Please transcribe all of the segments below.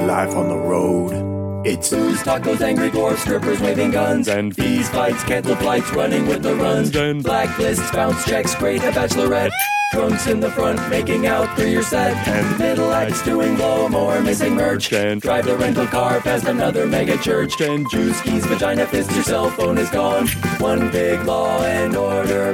life on the road. It's booze, tacos, angry dwarfs, strippers waving guns, and fees, fights, canceled flights, running with the runs, and blacklists, bounce checks, great a bachelorette, drunks in the front making out through your set, and middle acts doing blow more, missing merch, and drive the rental car past another mega church, and juice keys, vagina fist, your cell phone is gone. One big Law and Order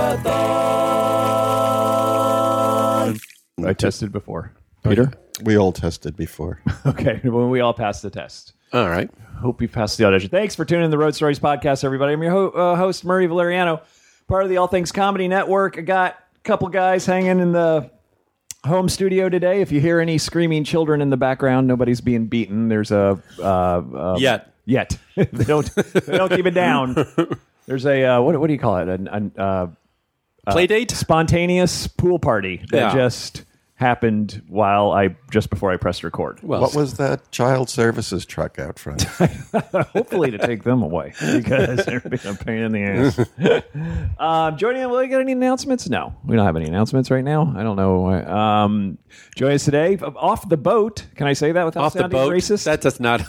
marathon. I tested before. Peter? We all tested before. Okay, when we all passed the test. All right. Hope you passed the audition. Thanks for tuning in to the Road Stories podcast, everybody. I'm your host, Murray Valeriano, part of the All Things Comedy Network. I got a couple guys hanging in the home studio today. If you hear any screaming children in the background, nobody's being beaten. There's a... Yet. they don't keep it down. There's a... what do you call it? Play date? Spontaneous pool party that Yeah. just... happened just before I pressed record. Well, What was that child services truck out front? Hopefully to take them away because they're being a pain in the ass. Joining us, will we get any announcements? No, we don't have any announcements right now. I don't know. Join us today off the boat. Can I say that without off the sounding boat. racist? That does not.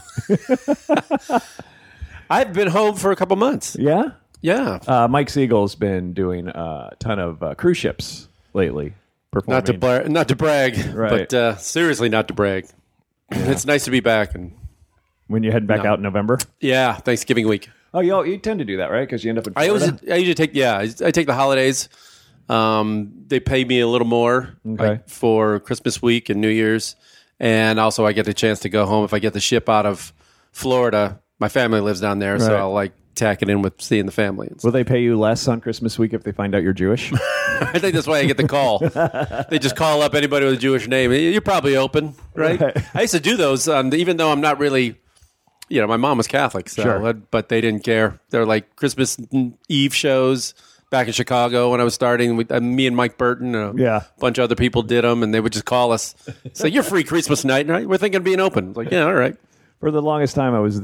I've been home for a couple months. Yeah. Yeah. Mike Siegel's been doing a ton of cruise ships lately. Not to brag, Right. but seriously, not to brag. It's nice to be back, and When you head back out in November. yeah, Thanksgiving week. Oh, you tend to do that, right? Because you end up in I Florida. usually take I take the holidays. They pay me a little more like, for Christmas week and New Year's, and also I get the chance to go home if I get the ship out of Florida. My family lives down there, so Right. I'll like tack it in with seeing the family. And Will they pay you less on Christmas week if they find out you're Jewish? I think that's why I get the call. They just call up anybody with a Jewish name. You're probably open, right? I used to do those, even though I'm not really. My mom was Catholic, so Sure. but they didn't care. They're like Christmas Eve shows back in Chicago when I was starting. Me and Mike Burton, a bunch of other people did them, and they would just call us, say, "You're free Christmas night, right? We're thinking of being open." I was like, yeah, all right. For the longest time, I was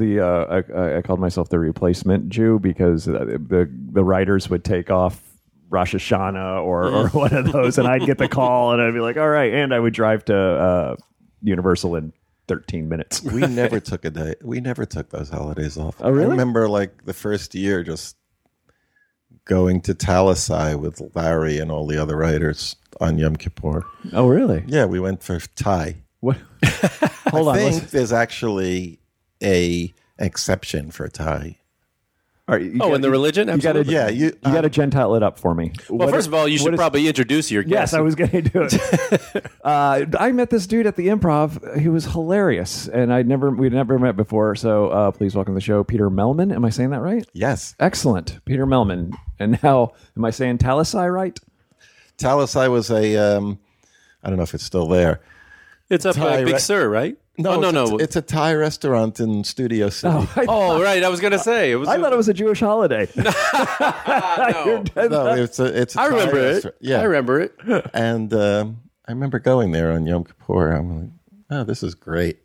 I called myself the replacement Jew because the writers would take off Rosh Hashanah or one of those, and I'd get the call, and I'd be like, all right, and I would drive to Universal in 13 minutes. We never took a day. We never took those holidays off. Oh, really? I remember like the first year just going to Talisai with Larry and all the other writers on Yom Kippur. Oh, really? Yeah, we went for Thai. What? Hold on. I think there's actually an exception for Thai. In the religion? Absolutely. You got to Gentile it up for me. Well, first of all, you should probably introduce your guest. Yes, I was going to do it. I met this dude at the Improv. He was hilarious, and we'd never met before. So please welcome to the show, Peter Melman. Am I saying that right? Yes. Excellent, Peter Melman. And now, am I saying Talisai right? Talisai was a, I don't know if it's still there. It's up by Big Sur, right? No. It's a Thai restaurant in Studio City. Right. I was going to say. I thought it was a Jewish holiday. No. No, it's a I Thai remember it. restaurant. Yeah. I remember it. And I remember going there on Yom Kippur. I'm like, oh, this is great.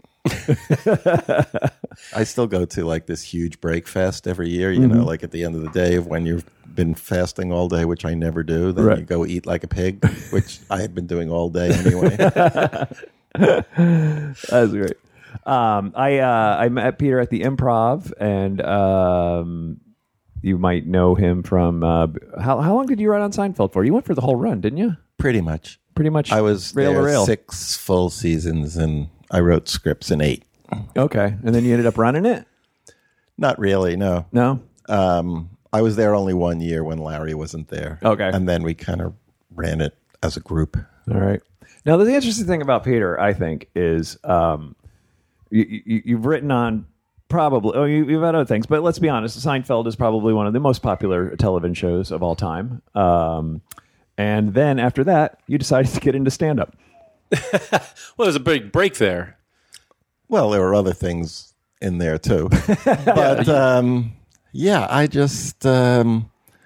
I still go to like this huge break fast every year, you know, like at the end of the day of when you've been fasting all day, which I never do. Then you go eat like a pig, which I had been doing all day anyway. That's great. I met Peter at the Improv, and you might know him from how long did you run on Seinfeld for? You went for the whole run, didn't you? Pretty much. I was rail to there rail. 6 full seasons, and I wrote scripts in 8. Okay, and then you ended up running it. Not really, no. No. I was there only 1 year when Larry wasn't there. Okay. And then we kind of ran it as a group. All right. Now, the interesting thing about Peter, I think, is you've written on you've had other things, but let's be honest, Seinfeld is probably one of the most popular television shows of all time. And then after that, you decided to get into stand-up. Well, there's a big break there. Well, there were other things in there too. But I just I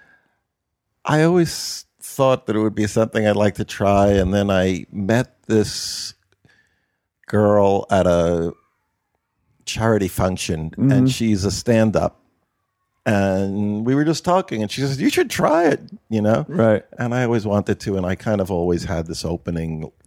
always thought that it would be something I'd like to try, and then I met this girl at a charity function, and she's a stand-up, and we were just talking, and she says, "You should try it," you know? Right. And I always wanted to, and I kind of always had this opening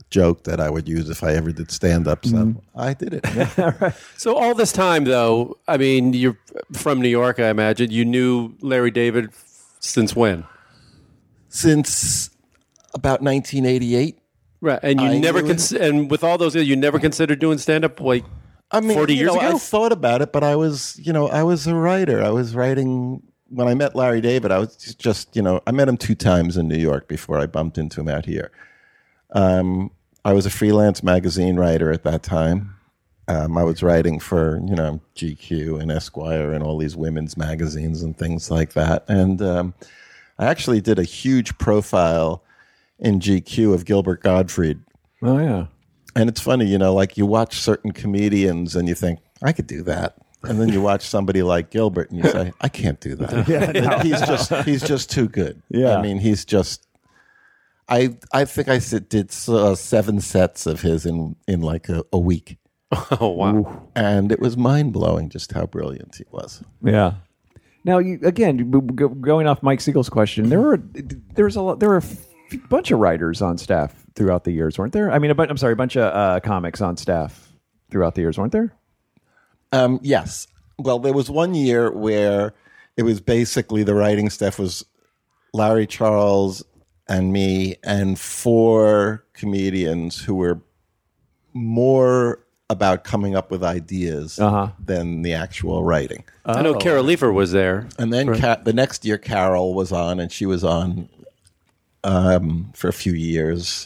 joke that I would use if I ever did stand-up. So I did it. So all this time, though, I mean, you're from New York, I imagine. You knew Larry David since when? Since about 1988. Right, and you never and with all those, you never considered doing stand-up like 40 years ago? I thought about it, but I was a writer. I was writing when I met Larry David. I was just, I met him 2 times in New York before I bumped into him out here. I was a freelance magazine writer at that time. I was writing for, GQ and Esquire and all these women's magazines and things like that. And I actually did a huge profile in GQ of Gilbert Gottfried. Oh, yeah. And it's funny, like you watch certain comedians and you think, I could do that. And then you watch somebody like Gilbert and you say, I can't do that. He's just too good. Yeah. I mean, he's just, I think I did 7 sets of his in like a week. Oh, wow. Ooh. And it was mind-blowing just how brilliant he was. Yeah. Now, going off Mike Siegel's question, there were a bunch of writers on staff throughout the years, weren't there? I mean, a bunch of comics on staff throughout the years, weren't there? Yes. Well, there was one year where it was basically the writing staff was Larry Charles and me and 4 comedians who were more about coming up with ideas than the actual writing. I know Carol Leifer was there. And then the next year, Carol was on, and she was on for a few years.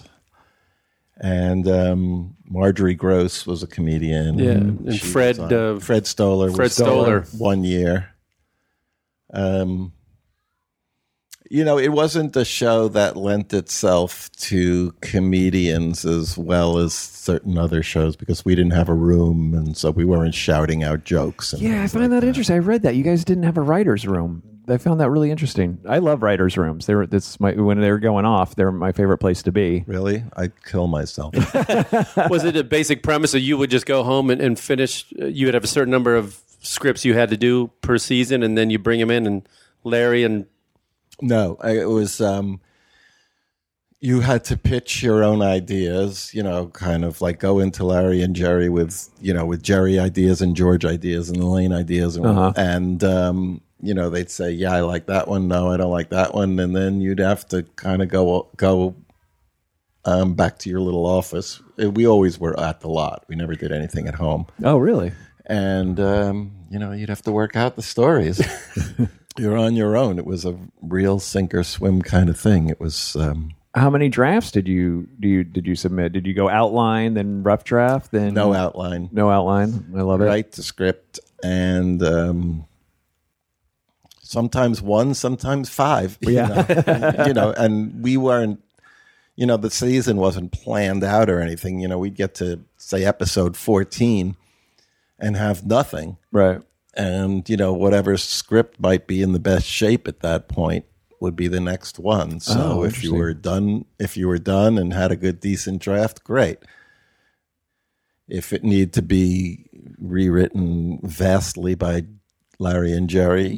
And Marjorie Gross was a comedian. Yeah, and Fred Stoller was Stoller 1 year. It wasn't a show that lent itself to comedians as well as certain other shows because we didn't have a room, and so we weren't shouting out jokes. I find that interesting. I read that you guys didn't have a writer's room. I found that really interesting. I love writers' rooms. When they were going off, they're my favorite place to be. Really? I'd kill myself. Was it a basic premise that you would just go home and finish? You would have a certain number of scripts you had to do per season, and then you bring them in, and Larry and... No, it was... you had to pitch your own ideas, kind of like go into Larry and Jerry with Jerry ideas and George ideas and Elaine ideas. And they'd say, yeah, I like that one. No, I don't like that one. And then you'd have to kind of go back to your little office. We always were at the lot. We never did anything at home. Oh, really? And, you'd have to work out the stories. You're on your own. It was a real sink or swim kind of thing. It was... How many drafts did you submit? Did you go outline, then rough draft, then no outline? No outline. I love it. Write the script, and sometimes 1, sometimes 5. Yeah, and we weren't. The season wasn't planned out or anything. We'd get to say episode 14 and have nothing, right? And whatever script might be in the best shape at that point would be the next one. So if you were done and had a good decent draft, great. If it needed to be rewritten vastly by Larry and Jerry,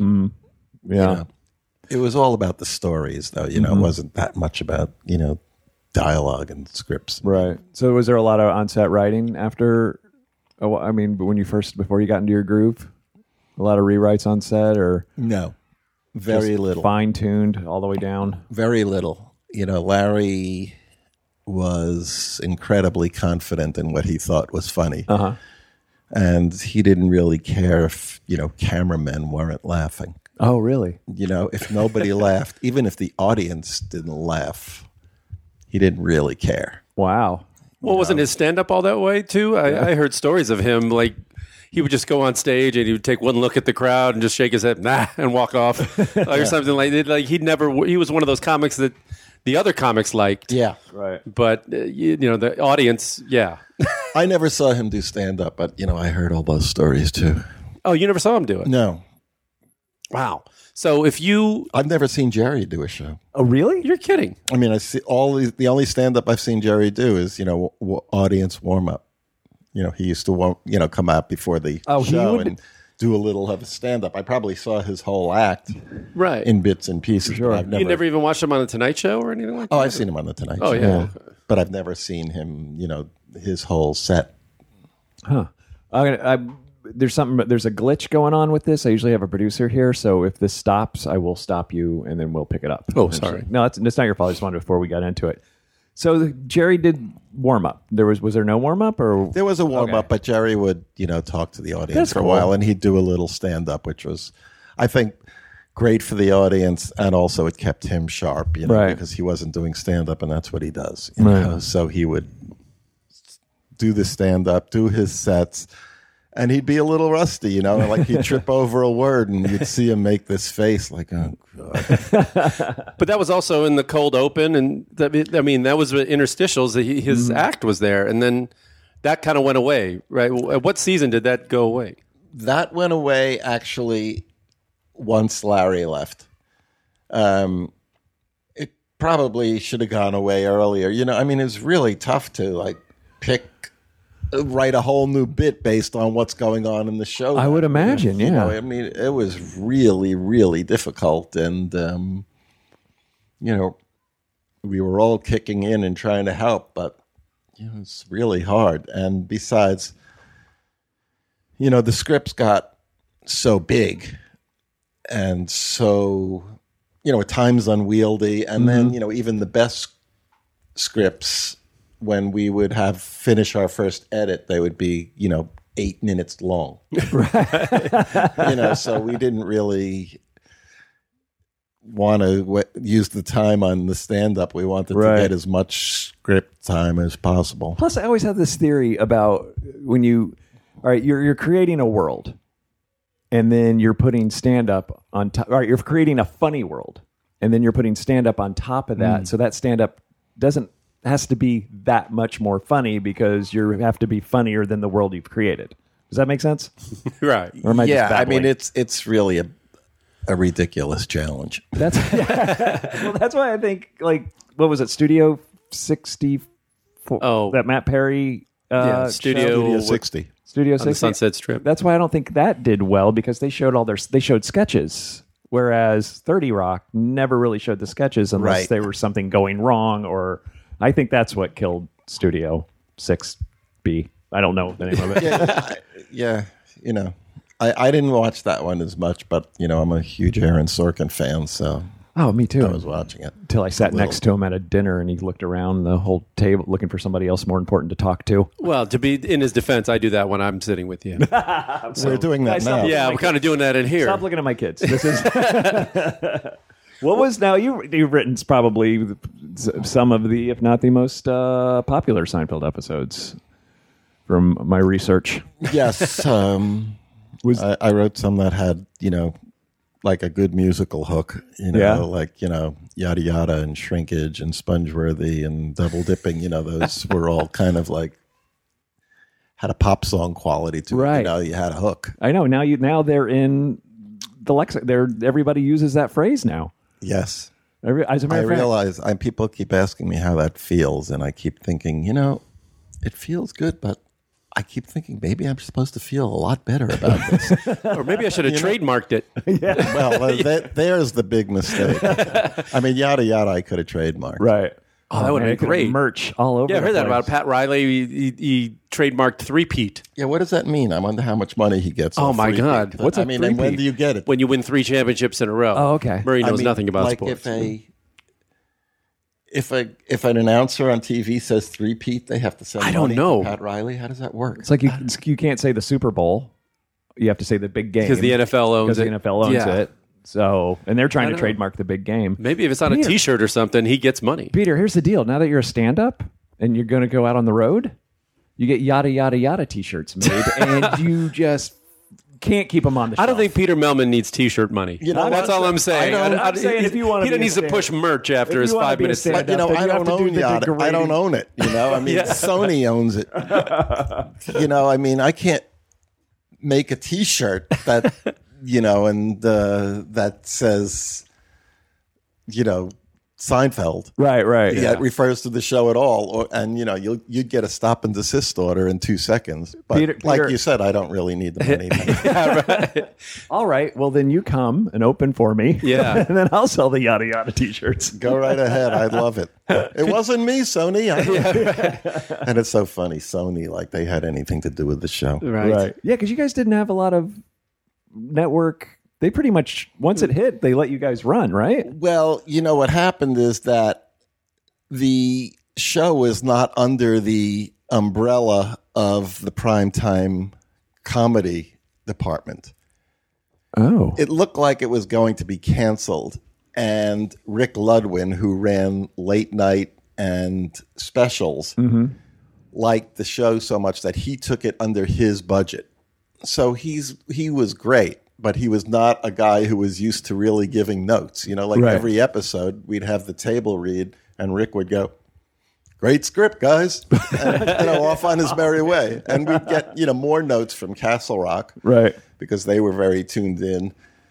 it was all about the stories, though. It wasn't that much about dialogue and scripts. Right. So was there a lot of on-set writing after? Before you got into your groove, a lot of rewrites on set, or no? Very little. Fine-tuned all the way down? Very little. Larry was incredibly confident in what he thought was funny. And he didn't really care if, cameramen weren't laughing. Oh, really? If nobody laughed, even if the audience didn't laugh, he didn't really care. Wow. Well, wasn't his stand-up all that way, too? I heard stories of him, like... He would just go on stage and he would take one look at the crowd and just shake his head, nah, and walk off, or something like that. Like he was one of those comics that the other comics liked. Yeah, right. But the audience, yeah. I never saw him do stand up, but I heard all those stories too. Oh, you never saw him do it? No. Wow. So I've never seen Jerry do a show. Oh, really? You're kidding. I mean, I see the only stand up I've seen Jerry do is audience warm up. He used to come out before the show and do a little of a stand-up. I probably saw his whole act Right. in bits and pieces. Sure. But I've You never even watched him on the Tonight Show or anything like that? Oh, I've seen him on the Tonight Show. Oh, yeah. Okay. But I've never seen him, his whole set. Huh. There's a glitch going on with this. I usually have a producer here, so if this stops, I will stop you, and then we'll pick it up. Oh, sorry. No, that's not your fault. I just wanted before we got into it. So Jerry did warm up. Was there no warm up, or There was a warm-up, Okay. but Jerry would, talk to the audience That's for cool. a while, and he'd do a little stand-up, which was, I think, great for the audience, and also it kept him sharp, Right. because he wasn't doing stand-up, and that's what he does. Right. So he would do the stand-up, do his sets, and he'd be a little rusty, like he'd trip over a word, and you'd see him make this face like, oh, God. But that was also in the cold open, and that was with interstitials. His act was there, and then that kind of went away, right? At what season did that go away? That went away, actually, once Larry left. It probably should have gone away earlier. It was really tough to, write a whole new bit based on what's going on in the show. I would imagine, yeah. It was really, really difficult, and we were all kicking in and trying to help, but it's really hard. And besides, the scripts got so big and so, at times unwieldy, and then even the best scripts, when we would finish our first edit, they would be, 8 minutes long. So we didn't really want to use the time on the stand-up. We wanted to get as much script time as possible. Plus, I always have this theory about when you're creating a world, and then you're putting stand-up on top. All right, you're creating a funny world, and then you're putting stand-up on top of that. So that stand-up has to be that much more funny because you have to be funnier than the world you've created. Does that make sense? Right. Or am I just babbling? it's really a ridiculous challenge. That's well, that's why I think what was it, Studio 64? Oh. That Matt Perry Yeah, Studio 60. Studio on 60. the Sunset Strip. That's why I don't think that did well, because they showed sketches, whereas 30 Rock never really showed the sketches unless Right. there was something going wrong, or I think that's what killed Studio 6B. I don't know the name of it. Yeah, I didn't watch that one as much, but, I'm a huge Aaron Sorkin fan, so Oh, me too. I was watching it. Until I sat next to him at a dinner and he looked around the whole table looking for somebody else more important to talk to. Well, to be in his defense, I do that when I'm sitting with you. We're doing that now. Yeah, we're kind of doing that in here. Stop looking at my kids. This is what was now you've written probably some of the, if not the most popular Seinfeld episodes from my research. Yes. I wrote some that had, like a good musical hook, like, Yada Yada and Shrinkage and Spongeworthy and Double Dipping, those were all kind of like, had a pop song quality to Right. it. You had a hook. I know now they're in the lexicon. Everybody uses that phrase now. Yes. As a matter I of fact, realize people keep asking me how that feels, and I keep thinking, it feels good, but I keep thinking maybe I'm supposed to feel a lot better about this. Or maybe I should have trademarked it. Well, there's the big mistake. I mean, Yada Yada I could have trademarked. right? Oh, that would've man, been it could great. Merch all over. Yeah, I the heard that place. about Pat Riley. He trademarked three-peat. Yeah, what does that mean? I wonder how much money he gets. Oh, off my three-peat. God. What's a and when three-peat? do you get it? When you win 3 championships in a row. Oh, okay. Murray knows I mean, nothing about like sports. If an announcer on TV says three-peat, they have to send I don't money know. to Pat Riley. How does that work? It's like you can't say the Super Bowl. You have to say the big game Because the NFL owns because it. the NFL owns Yeah. it. So, and they're trying to don't know. trademark the big game. Maybe if it's on a Peter. T-shirt or something, he gets money. Peter, here's the deal. Now that you're a stand-up and you're going to go out on the road, you get yada yada yada T-shirts made, and you just can't keep them on the shelf. I don't think Peter Melman needs T-shirt money. That's all I'm saying. I'm saying if you want to he be a needs to stand- push merch after if his you wanna 5 be a minutes. stand-up, But, then you I have don't to do own the Yada. I don't degrading- own it. I mean, Yeah. Sony owns it. I mean, I can't make a T-shirt that, and that says, Seinfeld. Right. Yeah, it refers to the show at all, and you'd get a stop and desist order in 2 seconds. But Peter, like you said, I don't really need the money. Yeah, right. All right. Well, then you come and open for me. Yeah. And then I'll sell the yada yada t-shirts. Go right ahead. I'd love it. It wasn't me, Sony. And it's so funny, Sony, like they had anything to do with the show. Right. Yeah, because you guys didn't have a lot of network. They pretty much, once it hit, they let you guys run, right? Well, what happened is that the show was not under the umbrella of the primetime comedy department. Oh. It looked like it was going to be canceled. And Rick Ludwin, who ran late night and specials, liked the show so much that he took it under his budget. So he was great. But he was not a guy who was used to really giving notes. Every episode, we'd have the table read, and Rick would go, "Great script, guys," and off on his merry way. And we'd get more notes from Castle Rock, Right. because they were very tuned in.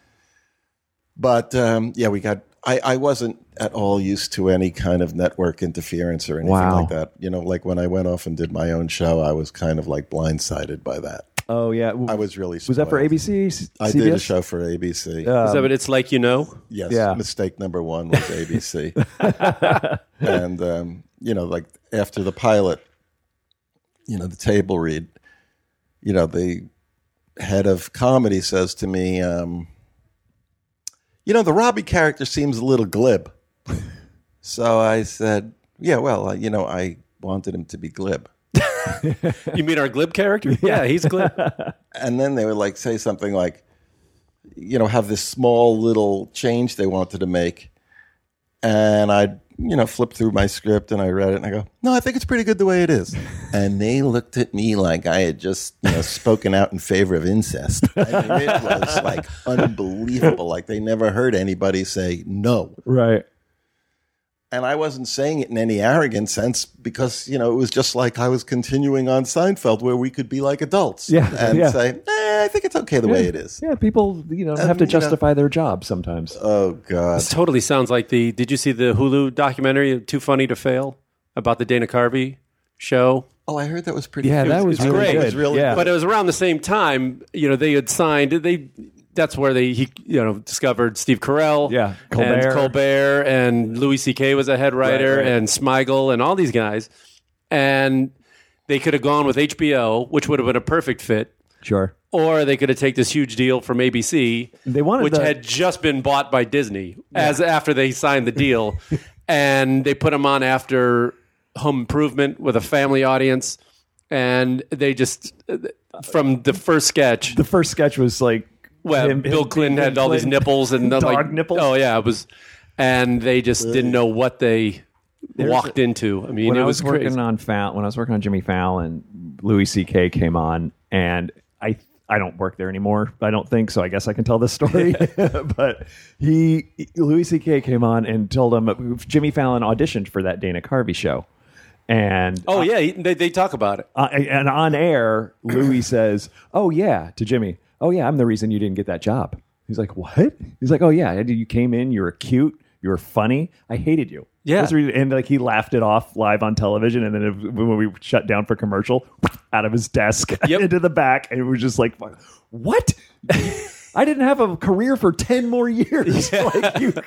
But we got. I wasn't at all used to any kind of network interference or anything like that. Like when I went off and did my own show, I was kind of like blindsided by that. Oh, yeah. I was really spoiled. Was that for ABC? I did a show for ABC. Is that what it's like, Yes. Yeah. Mistake number 1 was ABC. And, like after the pilot, the table read, the head of comedy says to me, the Robbie character seems a little glib. So I said, yeah, well, I wanted him to be glib. You mean our glib character? Yeah, he's glib. And then they would like say something like, have this small little change they wanted to make. And I'd, flip through my script and I read it and I go, no, I think it's pretty good the way it is. And they looked at me like I had just, spoken out in favor of incest. I mean, it was like unbelievable. Like they never heard anybody say no. Right. And I wasn't saying it in any arrogant sense because, it was just like I was continuing on Seinfeld where we could be like adults and say, I think it's okay the way it is. Yeah, people, have to justify their job sometimes. Oh, God. This totally sounds like did you see the Hulu documentary, Too Funny to Fail, about the Dana Carvey show? Oh, I heard that was pretty Yeah, good. that was it's really great. good. It was really yeah. good. But it was around the same time, they had signed, that's where he discovered Steve Carell, and Colbert, and Louis C.K. was a head writer, Right. and Smigel, and all these guys, and they could have gone with HBO, which would have been a perfect fit, Sure. or they could have taken this huge deal from ABC, They wanted which had just been bought by Disney after they signed the deal, and they put them on after Home Improvement with a family audience, and they just from the first sketch. The first sketch was like, Well, Bill Clinton had all these nipples and Dog nipples? Oh yeah, it was, and they just didn't know what they walked into. I mean, when it I was was crazy. working on when I was working on Jimmy Fallon, Louis C.K. came on, and I don't work there anymore. I don't think so. I guess I can tell this story. But Louis C.K. came on and told him Jimmy Fallon auditioned for that Dana Carvey show, and they talk about it. and on air, Louis says, "Oh yeah," to Jimmy. "Oh yeah, I'm the reason you didn't get that job." He's like, "What?" He's like, "Oh yeah, you came in, you were cute, you were funny. I hated you." Yeah. That's the reason. And like he laughed it off live on television, and then when we shut down for commercial, out of his desk into the back, and it was just like, "What?" I didn't have a career for 10 more years. Like you,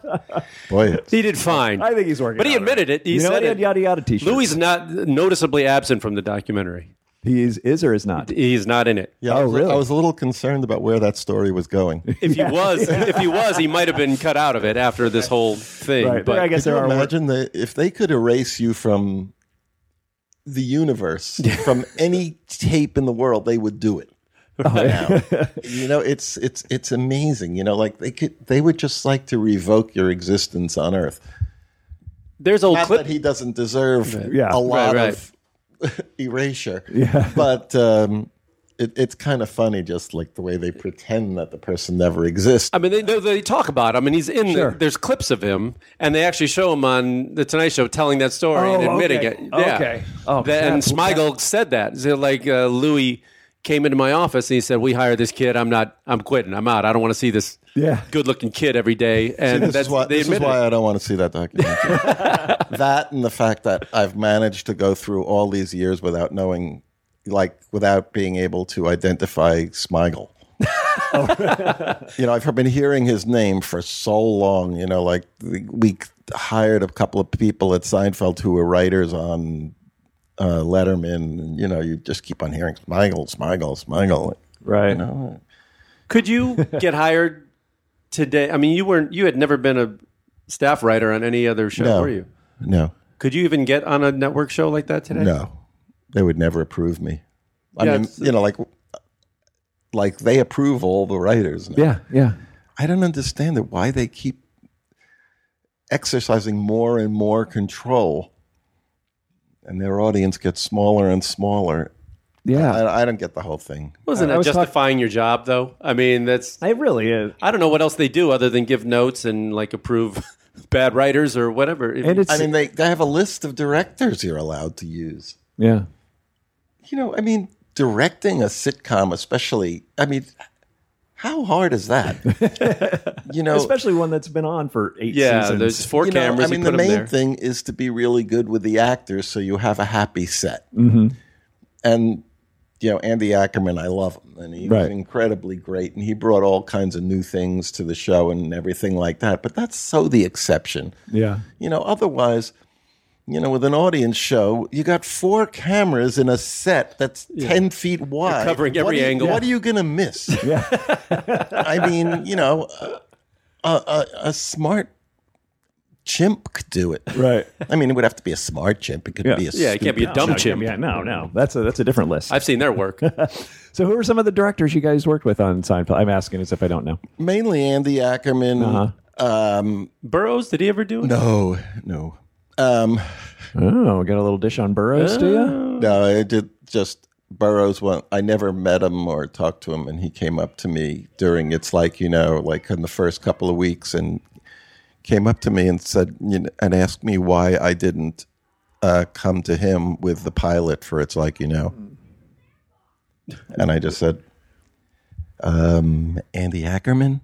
Boy, He did fine. I think he's working. But he on admitted it. He You know said what? He it. had yada yada t-shirts. Louis is not noticeably absent from the documentary. He is or is not. He's not in it. yeah, really? I was a little concerned about where that story was going. If he was, he might have been cut out of it after this whole thing. Right. But I guess Can there you are. imagine if they could erase you from the universe, from any tape in the world, they would do it. Now. It's amazing. Like they would just like to revoke your existence on Earth. there's old Not clip. that he doesn't deserve Yeah. a lot Right. of erasure. Yeah. But it's kind of funny, just like the way they pretend that the person never exists. I mean, they talk about him, and he's in Sure. there's clips of him, and they actually show him on the Tonight Show telling that story and admitting okay. it. Yeah. Okay. Oh, And crap. Smigel said that. So like Louis, came into my office and he said, "We hired this kid. I'm quitting. I'm out. I don't want to see this good-looking kid every day." And This is why I don't want to see that documentary. That and the fact that I've managed to go through all these years without knowing, without being able to identify Smigel. I've been hearing his name for so long. We hired a couple of people at Seinfeld who were writers on Letterman, and you just keep on hearing Smigel. Right. Could you get hired today? I mean, you had never been a staff writer on any other show, were you? No. Could you even get on a network show like that today? No. They would never approve me. Like they approve all the writers now. Yeah. I don't understand it. Why they keep exercising more and more control, and their audience gets smaller and smaller. Yeah. I don't get the whole thing. Wasn't that justifying your job, though? I mean, it really is. I don't know what else they do other than give notes and approve bad writers or whatever. And they have a list of directors you're allowed to use. Yeah. Directing a sitcom, especially, how hard is that? Especially one that's been on for 8 seasons. There's 4 cameras. The main thing is to be really good with the actors so you have a happy set. Mm-hmm. And, Andy Ackerman, I love him. And he was incredibly great. And he brought all kinds of new things to the show and everything like that. But that's so the exception. Yeah. Otherwise, with an audience show, you got 4 cameras in a set that's 10 feet wide. You're covering every angle. What are you going to miss? Yeah. A smart chimp could do it. Right. It would have to be a smart chimp. It could be a it can't be a dumb chimp. Yeah, no. That's a different list. I've seen their work. So who are some of the directors you guys worked with on Seinfeld? I'm asking as if I don't know. Mainly Andy Ackerman. Uh-huh. Burroughs, did he ever do it? No. Got a little dish on Burroughs, do you? No, I did just Burroughs. I never met him or talked to him, and he came up to me during in the first couple of weeks, and came up to me and said, and asked me why I didn't come to him with the pilot for It's Like You Know. And I just said, Andy Ackerman?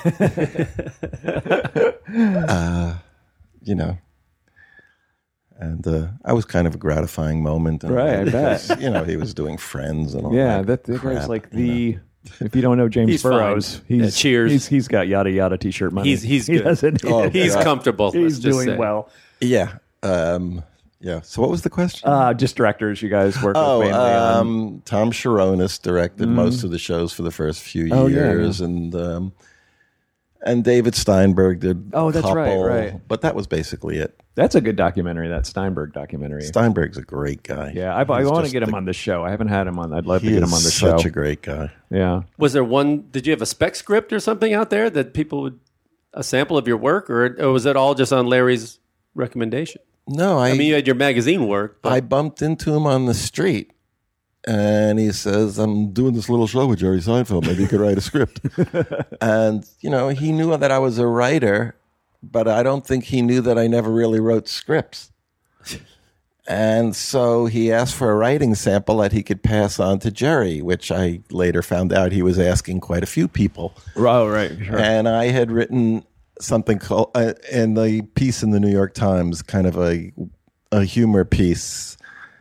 And I was kind of a gratifying moment. Right, I bet. He was doing Friends and all that. that guy's crap, like the... If you don't know James Burroughs, he's Cheers. He's got yada yada t-shirt money. He's good. He's comfortable. He's doing well. Yeah. So what was the question? Just directors you guys work with mainly on. Tom Sharonis directed most of the shows for the first few years, and David Steinberg did. Oh, that's right. But that was basically it. That's a good documentary. That Steinberg documentary. Steinberg's a great guy. Yeah, I want to get him on the show. I haven't had him on. I'd love to get him on the show. Such a great guy. Yeah. Was there one? Did you have a spec script or something out there that people would a sample of your work, or was it all just on Larry's recommendation? No, I mean you had your magazine work. But... I bumped into him on the street. And he says, I'm doing this little show with Jerry Seinfeld. Maybe you could write a script. And, he knew that I was a writer, but I don't think he knew that I never really wrote scripts. And so he asked for a writing sample that he could pass on to Jerry, which I later found out he was asking quite a few people. Oh, right. Sure. And I had written something called, in the piece in the New York Times, kind of a humor piece,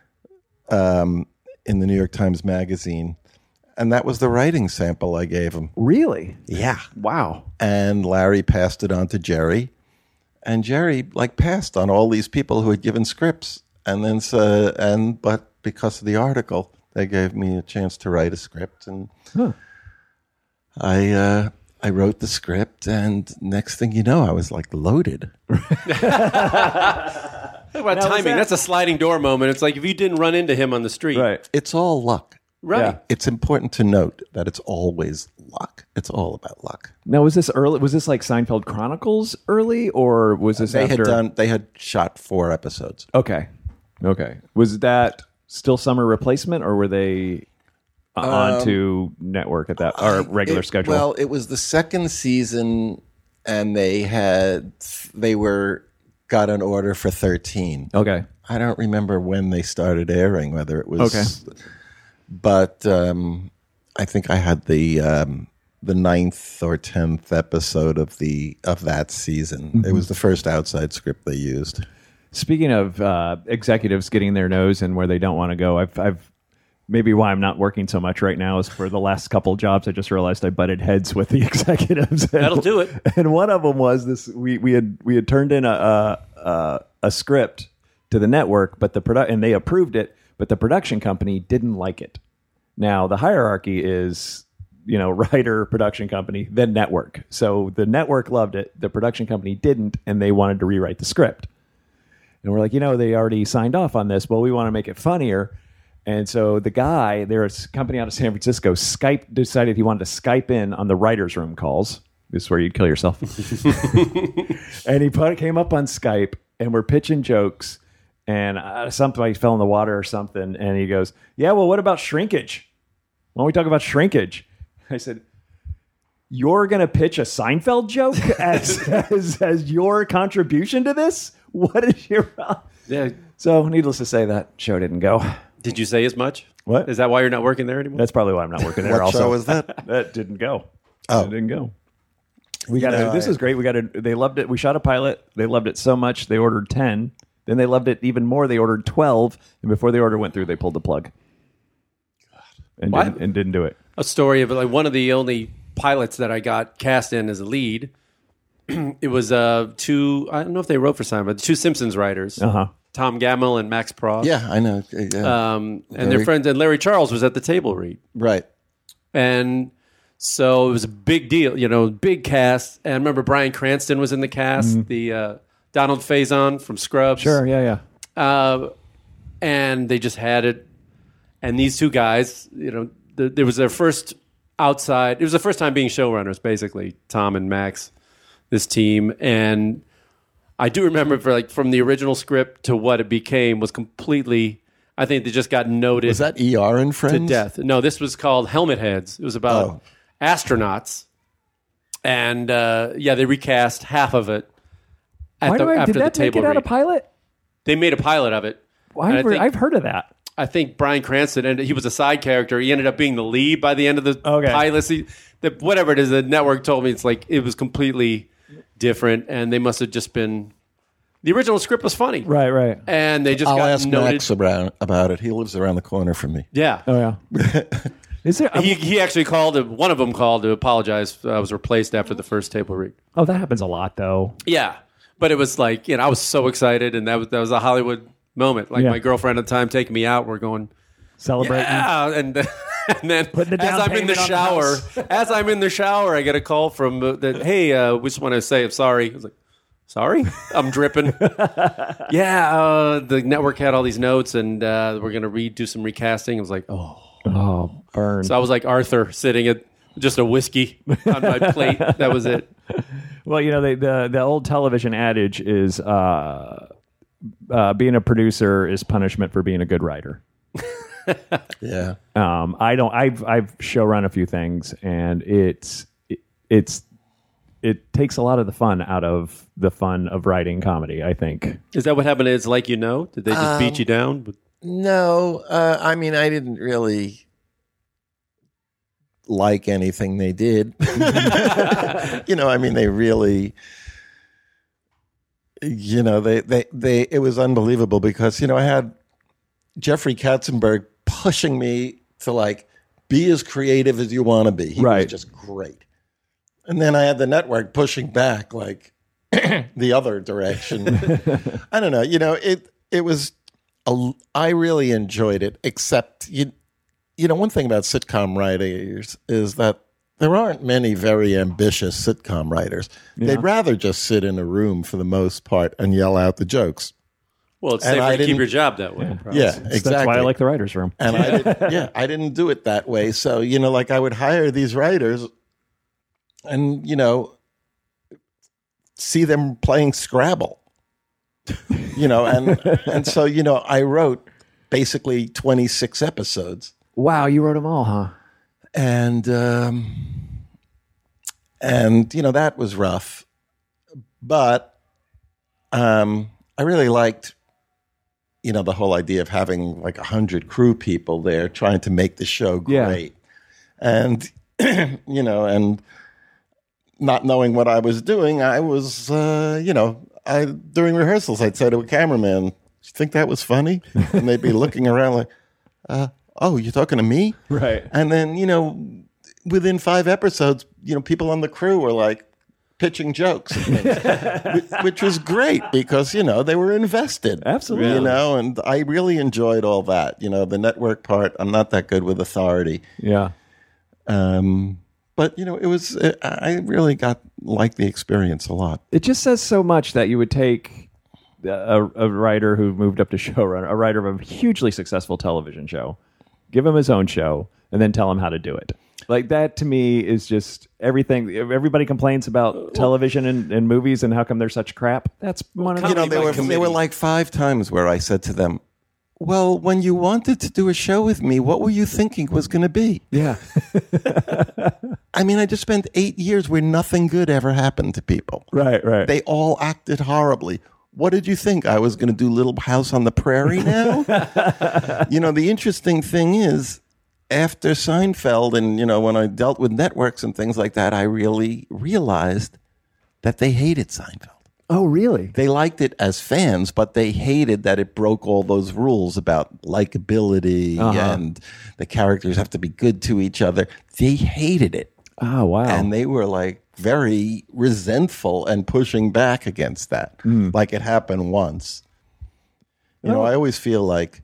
in the New York Times Magazine. And that was the writing sample I gave him. Really? Yeah. Wow. And Larry passed it on to Jerry. And Jerry passed on all these people who had given scripts. And then but because of the article, they gave me a chance to write a script. And I wrote the script, and next thing you know, I was loaded. Talk about timing. That's a sliding door moment. It's like if you didn't run into him on the street. Right. It's all luck. Right. Yeah. It's important to note that it's always luck. It's all about luck. Now, was this early? Was this like Seinfeld Chronicles early, or was this after? They had shot 4 episodes. Okay. Was that still summer replacement, or were they on to network at that or regular schedule? Well, it was the second season, and they got an order for 13. Okay. I don't remember when they started airing, whether it was but I think I had the 9th or 10th episode of that season. It was the first outside script they used. Speaking of executives getting their nose in where they don't want to go, I've maybe why I'm not working so much right now is for the last couple jobs I just realized I butted heads with the executives. That'll do it. And one of them was this: we had turned in a script to the network, but and they approved it, but the production company didn't like it. Now the hierarchy is, writer, production company, then network. So the network loved it, the production company didn't, and they wanted to rewrite the script. And we're like, they already signed off on this. Well, we want to make it funnier. And so the guy, there's a company out of San Francisco, decided he wanted to Skype in on the writer's room calls. This is where you'd kill yourself. And he came up on Skype, and we're pitching jokes, and somebody fell in the water or something. And he goes, yeah, well, what about shrinkage? Why don't we talk about shrinkage? I said, you're going to pitch a Seinfeld joke as your contribution to this? What is your... Yeah. So needless to say, that show didn't go. Did you say as much? What? Is that why you're not working there anymore? That's probably why I'm not working there. What also, show was that? That didn't go. Oh. It didn't go. This is great. They loved it. We shot a pilot. They loved it so much they ordered 10. Then they loved it even more. They ordered 12, and before the order went through, they pulled the plug. And didn't do it. A story of like one of the only pilots that I got cast in as a lead. It was two. I don't know if they wrote for Simon, but two Simpsons writers. Tom Gamble and Max Pross. Yeah, I know. Yeah. And their friends, and Larry Charles was at the table read. Right. And so it was a big deal, big cast. And I remember Bryan Cranston was in the cast, the Donald Faison from Scrubs. Sure, yeah. And they just had it. And these two guys, there was their first outside. It was the first time being showrunners, basically, Tom and Max, this team. And I do remember from the original script to what it became was completely. I think they just got noted. Was that ER and Friends? To death. No, this was called Helmet Heads. It was about astronauts, and they recast half of it. Did that make it out a pilot? They made a pilot of it. I've heard of that. I think Bryan Cranston, and he was a side character. He ended up being the lead by the end of the pilot. Whatever it is, the network told me it was completely different, and they must have just been. The original script was funny, right, and they just I'll got ask noted. Max about it. He lives around the corner from me. Yeah. Oh yeah. Is there? He actually called. One of them called to apologize. I was replaced after the first table read. Oh, that happens a lot, though. Yeah, but it was I was so excited, and that was a Hollywood moment. My girlfriend at the time taking me out. We're going celebrating. Yeah, and then as I'm in the shower, I get a call from that. Hey, we just want to say I'm sorry. I was like, sorry, I'm dripping. The network had all these notes, and we're gonna do some recasting. I was like, oh, burn. So I was like Arthur sitting at just a whiskey on my plate. That was it. Well, the old television adage is being a producer is punishment for being a good writer. Yeah. I've show run a few things, and it takes a lot of the fun out of the fun of writing comedy, I think. Is that what happened? Did they just beat you down? No, I didn't really like anything they did. They really, it was unbelievable because, I had Jeffrey Katzenberg pushing me to be as creative as you want to be. He was just great. And then I had the network pushing back the other direction. I don't know. It was, I really enjoyed it, except, one thing about sitcom writers is that there aren't many very ambitious sitcom writers. Yeah. They'd rather just sit in a room for the most part and yell out the jokes. Well, it's safer to keep your job that way. Yeah, exactly. That's why I like the writer's room. And I didn't do it that way. So, I would hire these writers and, see them playing Scrabble. And so, I wrote basically 26 episodes. Wow, you wrote them all, huh? And that was rough. But I really liked the whole idea of having like 100 crew people there trying to make the show great. And, and not knowing what I was doing, I was, during rehearsals, I'd say to a cameraman, "You think that was funny?" And they'd be looking around like, "Oh, you're talking to me?" Right. And then, within 5 episodes, people on the crew were like pitching jokes, and things, which was great because, they were invested. Absolutely. And I really enjoyed all that. The network part, I'm not that good with authority. Yeah. But, it was, I really liked the experience a lot. It just says so much that you would take a writer who moved up to showrunner, a writer of a hugely successful television show, give him his own show, and then tell him how to do it. Like, that to me is just everything. Everybody complains about television and movies and how come they're such crap. That's one of the there were like 5 times where I said to them, "Well, when you wanted to do a show with me, what were you thinking was going to be?" Yeah. I mean, I just spent 8 years where nothing good ever happened to people. Right. They all acted horribly. What did you think? I was going to do Little House on the Prairie now? The interesting thing is, after Seinfeld and, when I dealt with networks and things like that, I really realized that they hated Seinfeld. Oh, really? They liked it as fans, but they hated that it broke all those rules about likability and the characters have to be good to each other. They hated it. Oh, wow. And they were like very resentful and pushing back against that. Like it happened once. I always feel like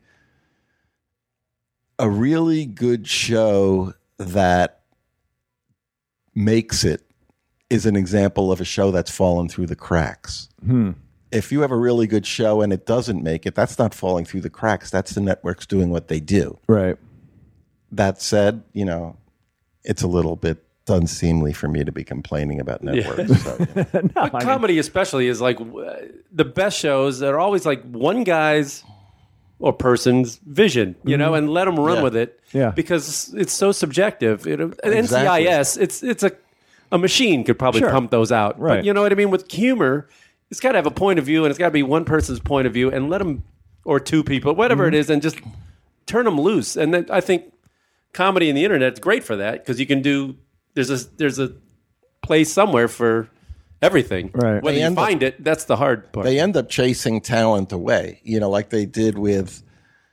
a really good show that makes it is an example of a show that's fallen through the cracks. If you have a really good show and it doesn't make it, that's not falling through the cracks. That's the networks doing what they do. Right. That said, it's a little bit unseemly for me to be complaining about networks. Yeah. So, But comedy especially is like the best shows. They're always like one guy's or person's vision, and let them run with it. Yeah. Because it's so subjective. Exactly. NCIS, it's a machine could probably pump those out. Right. But you know what I mean? With humor, it's got to have a point of view, and it's got to be one person's point of view, and let them, or 2 people, whatever it is, and just turn them loose. And then I think comedy and the internet is great for that because you can do. There's a place somewhere for everything. Right. Whether you find it, that's the hard part. they end up chasing talent away, like they did with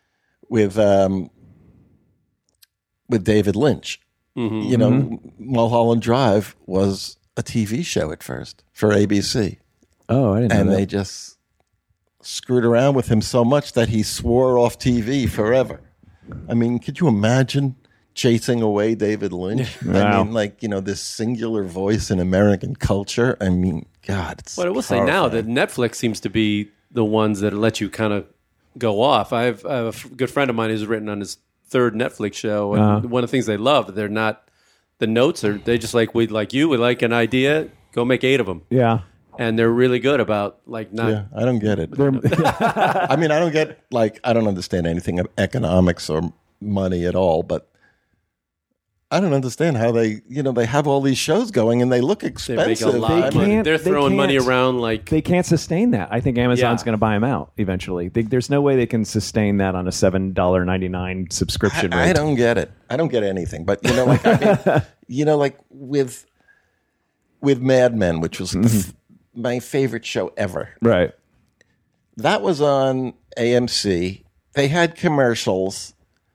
David Lynch. Mulholland Drive was a TV show at first for ABC. Oh, I didn't know And that. they just screwed around with him so much that he swore off TV forever. I mean, could you imagine chasing away David Lynch? Wow. I mean, this singular voice in American culture. I mean, God, it's But I will say now that Netflix seems to be the ones that let you kind of go off. I have a good friend of mine who's written on his 3rd Netflix show, and one of the things they love, they're not, the notes are, they just like, we like an idea, go make 8 of them. Yeah. And they're really good about like not. Yeah, I don't get it. I mean, I don't understand anything of economics or money at all, but I don't understand how they have all these shows going and they look They make expensive. a lot of money. They're throwing money can't. around like They can't sustain that. I think Amazon's Yeah. going to buy them out eventually. There's no way they can sustain that on a $7.99 subscription rate. I don't get it. I don't get anything. But like with Mad Men, which was my favorite show ever. Right. That was on AMC. They had commercials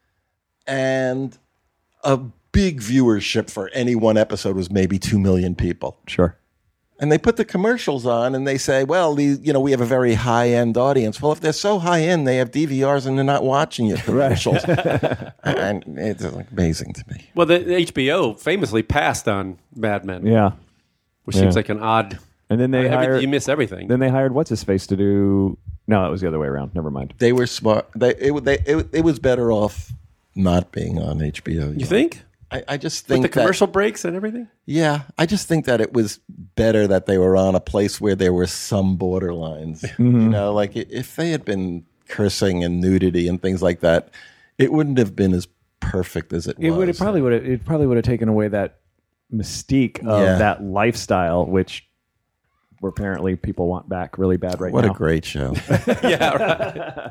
and a big viewership for any one episode was maybe 2 million people. Sure. And they put the commercials on and they say, well, we have a very high-end audience. Well, if they're so high-end, they have DVRs and they're not watching your commercials. And it's amazing to me. well, the HBO famously passed on Mad Men, Yeah. which seems like an odd. And then they hired. You miss everything. Then they hired what's his face to do. No, it was the other way around. Never mind. They were smart. It was better off not being on HBO. you think? I just With think the that, commercial breaks and everything? yeah, I just think that it was better that they were on a place where there were some borderlines. Like if they had been cursing and nudity and things like that, it wouldn't have been as perfect as it was. It probably would have taken away that mystique of that lifestyle, which apparently people want back really bad right What now. a great show. Yeah, right. Yeah.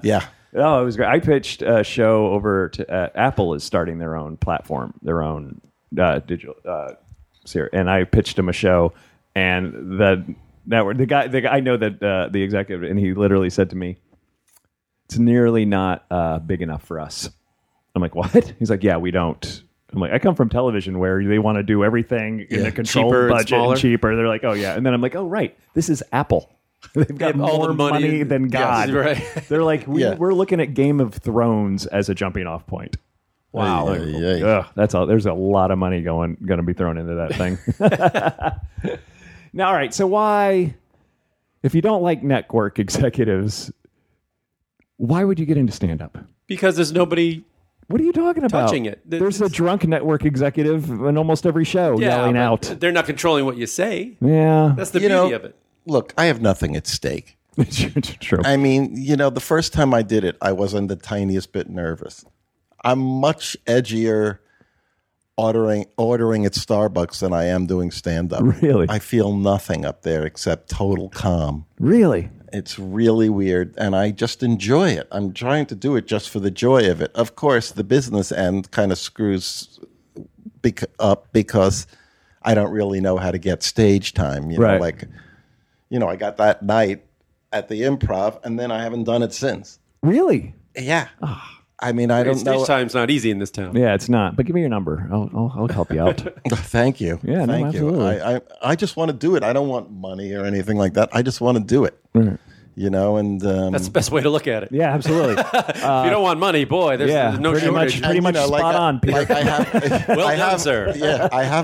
Oh, it was great. I pitched a show over to Apple is starting their own platform, their own digital series, and I pitched him a show, and the guy I know that the executive, and he literally said to me, "It's nearly not big enough for us." I'm like, "What?" He's like, "Yeah, we don't." I'm like, I come from television where they want to do everything in a controlled Cheaper and budget smaller. and cheaper. They're like, "Oh yeah," and then I'm like, "Oh right, this is Apple." They've got all more the money. than God. Yes, right. They're like, Yeah. we're looking at Game of Thrones as a jumping off point. Wow. Ugh, that's all. There's a lot of money going to be thrown into that thing. Now, all right. So why, if you don't like network executives, why would you get into stand-up? Because there's nobody. What are you talking about? Touching it. There's a drunk network executive in almost every show yelling but out. They're not controlling what you say. Yeah. That's the You beauty know, of it. Look, I have nothing at stake. It's true. I mean, the first time I did it, I wasn't the tiniest bit nervous. I'm much edgier ordering at Starbucks than I am doing stand-up. Really? I feel nothing up there except total calm. Really? It's really weird, and I just enjoy it. I'm trying to do it just for the joy of it. Of course, the business end kind of screws up because I don't really know how to get stage time. Right. I got that night at the Improv, and then I haven't done it since. Really? Yeah. I mean, I don't Stage know. time's not easy in this town. Yeah, it's not. But give me your number. I'll help you out. Thank you. Yeah, no, Thank you. absolutely. I just want to do it. I don't want money or anything like that. I just want to do it. Mhm. And That's the best way to look at it. Yeah, absolutely. If you don't want money, boy, there's no pretty shortage. much spot on, Peter. Like I have, Well I done, have, sir. Yeah, I have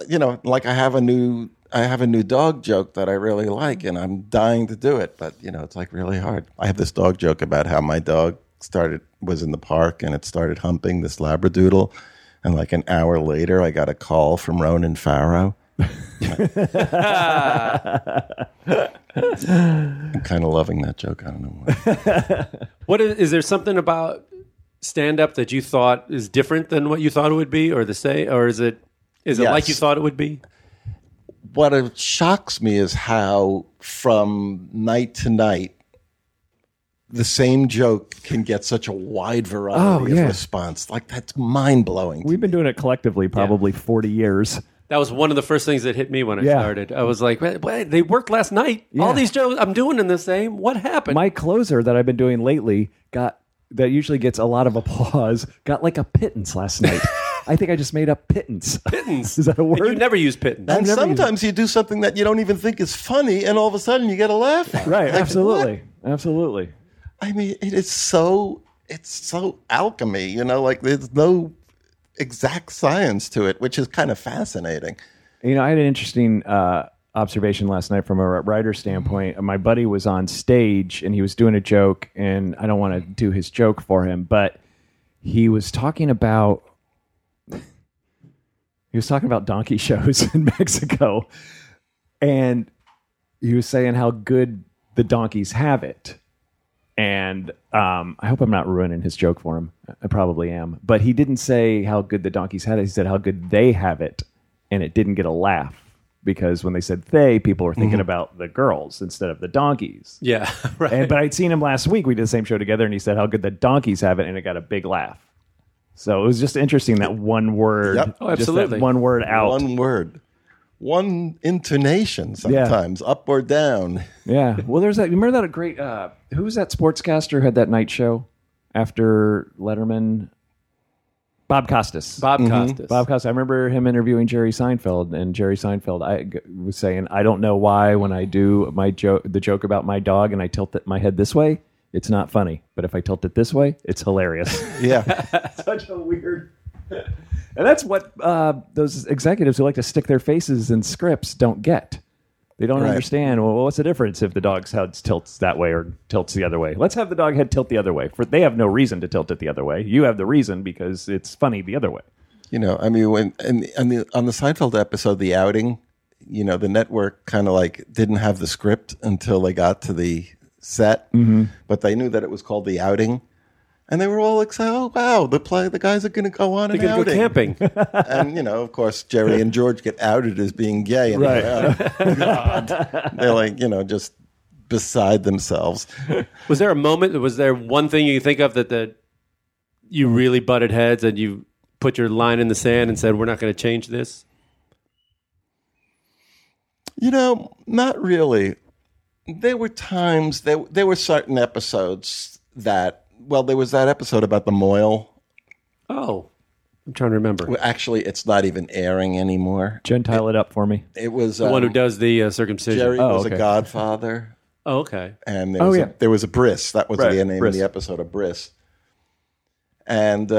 I have a new dog joke that I really like, and I'm dying to do it, but it's like really hard. I have this dog joke about how my dog was in the park and it started humping this Labradoodle, and like an hour later, I got a call from Ronan Farrow. I'm kind of loving that joke. I don't know why. Is there something about stand-up that you thought is different than what you thought it would be, or is it Yes. like you thought it would be? What shocks me is how from night to night, the same joke can get such a wide variety of response. Like, that's mind-blowing. We've been doing it collectively probably 40 years. That was one of the first things that hit me when I Yeah. started. I was like, wait, they worked last night. Yeah. All these jokes I'm doing in the same. What happened? My closer that I've been doing lately that usually gets a lot of applause, got like a pittance last night. I think I just made up pittance. Pittance. Is that a word? And you never use pittance. And never sometimes you do something that you don't even think is funny, and all of a sudden you get a laugh. Right, Like, absolutely. what? Absolutely. I mean, it's so alchemy, like there's no exact science to it, which is kind of fascinating. I had an interesting observation last night from a writer standpoint. My buddy was on stage and he was doing a joke, and I don't want to do his joke for him, but he was talking about donkey shows in Mexico, and he was saying how good the donkeys have it. And I hope I'm not ruining his joke for him. I probably am. But he didn't say how good the donkeys had it. He said how good they have it. And it didn't get a laugh because when they said they, people were thinking about the girls instead of the donkeys. Yeah, right. But I'd seen him last week. We did the same show together, and he said how good the donkeys have it, and it got a big laugh. So it was just interesting that one word. Yep. Oh, just absolutely. that one word out. One word. One intonation sometimes, up or down. Yeah. Well, there's that. Remember that great. Who was that sportscaster who had that night show after Letterman? Bob Costas. Bob Costas. Bob Costas. I remember him interviewing Jerry Seinfeld, and Jerry Seinfeld was saying, "I don't know why when I do the joke about my dog, and I tilt my head this way, it's not funny. But if I tilt it this way, it's hilarious." Yeah. Such a weird. And that's what those executives who like to stick their faces in scripts don't get. They don't Right. understand, well, what's the difference if the dog's head tilts that way or tilts the other way? Let's have the dog head tilt the other way. They have no reason to tilt it the other way. You have the reason because it's funny the other way. I mean, when on the Seinfeld episode, The Outing, the network kind of like didn't have the script until they got to the set, but they knew that it was called The Outing. And they were all excited. Oh, wow, the guys are going to go on They're an going to go outing. camping. And, of course, Jerry and George get outed as being gay. And Right. they're like, God. They're like, just beside themselves. Was there a moment? Was there one thing you can think of that you really butted heads and you put your line in the sand and said, "We're not going to change this"? Not really. There were times, there were certain episodes that, there was that episode about the Moyle. Oh, I'm trying to remember. Well, actually, it's not even airing anymore. Gentile it up for me. It was The one who does the circumcision. Jerry was okay. a godfather, Oh, okay. and yeah. there was a Briss. That was Right, the name Briss. of the episode of Briss. And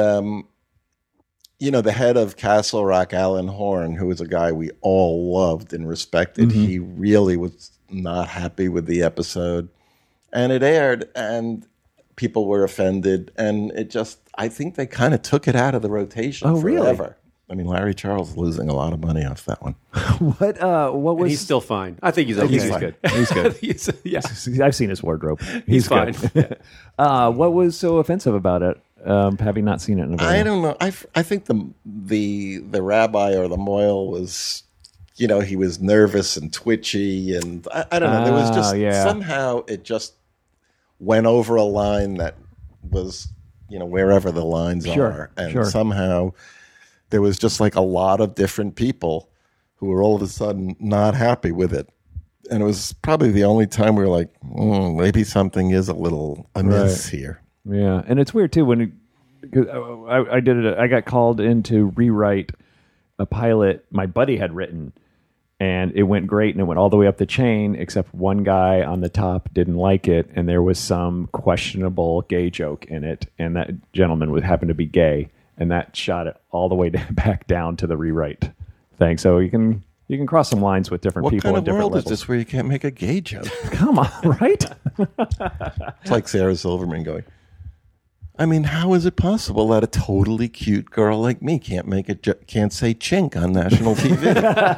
the head of Castle Rock, Alan Horn, who was a guy we all loved and respected, he really was not happy with the episode. And it aired, and people were offended, and I think they kind of took it out of the rotation really? forever. I mean, Larry Charles losing a lot of money off that one. What And was he's still fine. I think he's okay. He's fine. good. He's good. Yeah. I've seen his wardrobe. He's good. fine. What was so offensive about it? Having not seen it in a very I don't know. I think the rabbi or the Moyle was, he was nervous and twitchy, and I don't know. There was just somehow it just went over a line that was, wherever the lines are, and somehow there was just like a lot of different people who were all of a sudden not happy with it. And it was probably the only time we were like, maybe something is a little amiss here. Yeah, and it's weird too because I did it. I got called in to rewrite a pilot my buddy had written, and it went great, and it went all the way up the chain. Except one guy on the top didn't like it, and there was some questionable gay joke in it, and that gentleman would happen to be gay, and that shot it all the way back down to the rewrite thing. So you can cross some lines with different What people. kind at of different world levels. is this where you can't make a gay joke? Come on, right? It's like Sarah Silverman going, I mean, how is it possible that a totally cute girl like me can't say chink on national TV?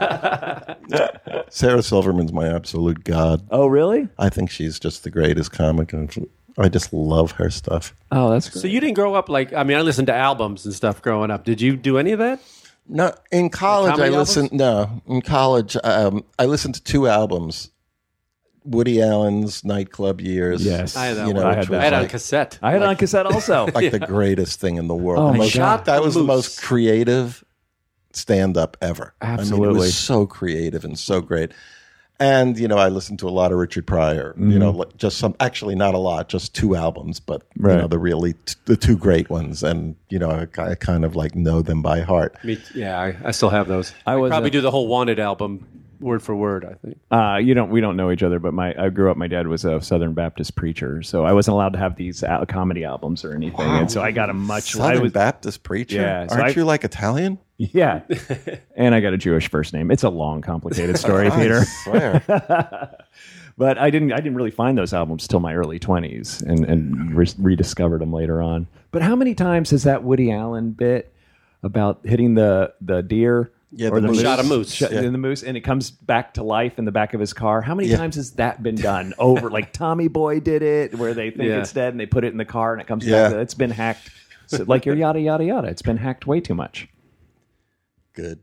Sarah Silverman's my absolute god. Oh, really? I think she's just the greatest comic. I just love her stuff. Oh, that's great. So you didn't grow up I listened to albums and stuff growing up. Did you do any of that? No, in college comedy in college I listened to 2 albums. Woody Allen's Nightclub Years. Yes. I had that You know, one. which I was I had it on like- cassette. I had it on cassette also. like the greatest thing in the world. Oh, The my most- God. That was the Moose. most creative stand-up ever. I mean, it Absolutely. was so creative and so great. And, I listened to a lot of Richard Pryor, just some, actually not a lot, just 2 albums, but, Right. the 2 great ones. And, I kind of like know them by heart. I still have those. I was, probably do the whole Wanted album word for word, I think. we don't know each other, but I grew up. My dad was a Southern Baptist preacher, so I wasn't allowed to have these comedy albums or anything, and so I got a much. Southern I was, Baptist preacher? Yeah, so Aren't you like Italian? yeah, and I got a Jewish first name. It's a long, complicated story, Peter. I swear. But I didn't really find those albums till my early 20s, and rediscovered them later on. But how many times has that Woody Allen bit about hitting the deer? Yeah, or the moose. Shot a moose. In the moose, and it comes back to life in the back of his car. How many times has that been done over? Like Tommy Boy did it, where they think it's dead and they put it in the car and it comes back. It's been hacked. So, like your yada yada yada. It's been hacked way too much. Good.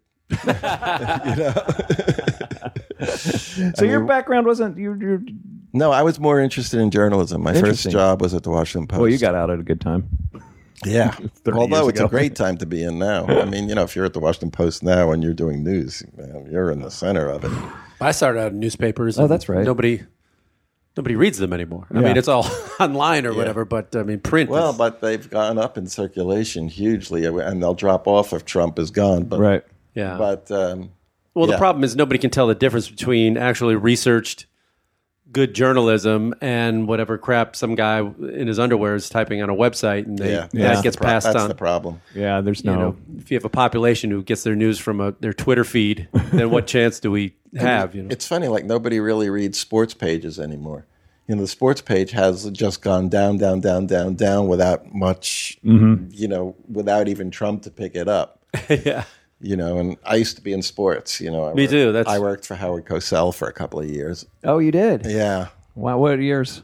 So your background wasn't you. No, I was more interested in journalism. My first Interesting. job was at the Washington Post. Well, you got out at a good time. Yeah. 30 Although years it's ago. a great time to be in now. I mean, if you're at the Washington Post now and you're doing news, man, you're in the center of it. I started out in newspapers. Oh, and that's right. Nobody reads them anymore. I Yeah. mean, it's all online or whatever, but I mean, print. Well, is, but they've gone up in circulation hugely, and they'll drop off if Trump is gone. But, Right. yeah. But Well, the Yeah. problem is nobody can tell the difference between actually researched good journalism and whatever crap some guy in his underwear is typing on a website, and yeah, that gets passed that's on. the problem. Yeah, there's no. You know, if you have a population who gets their news from their Twitter feed, then what chance do we have? You know, It's funny, like nobody really reads sports pages anymore. The sports page has just gone down, down, down, down, down without much, without even Trump to pick it up. yeah. And I used to be in sports. Me too. I worked for Howard Cosell for a couple of years. Oh, you did. Yeah, Wow. What years?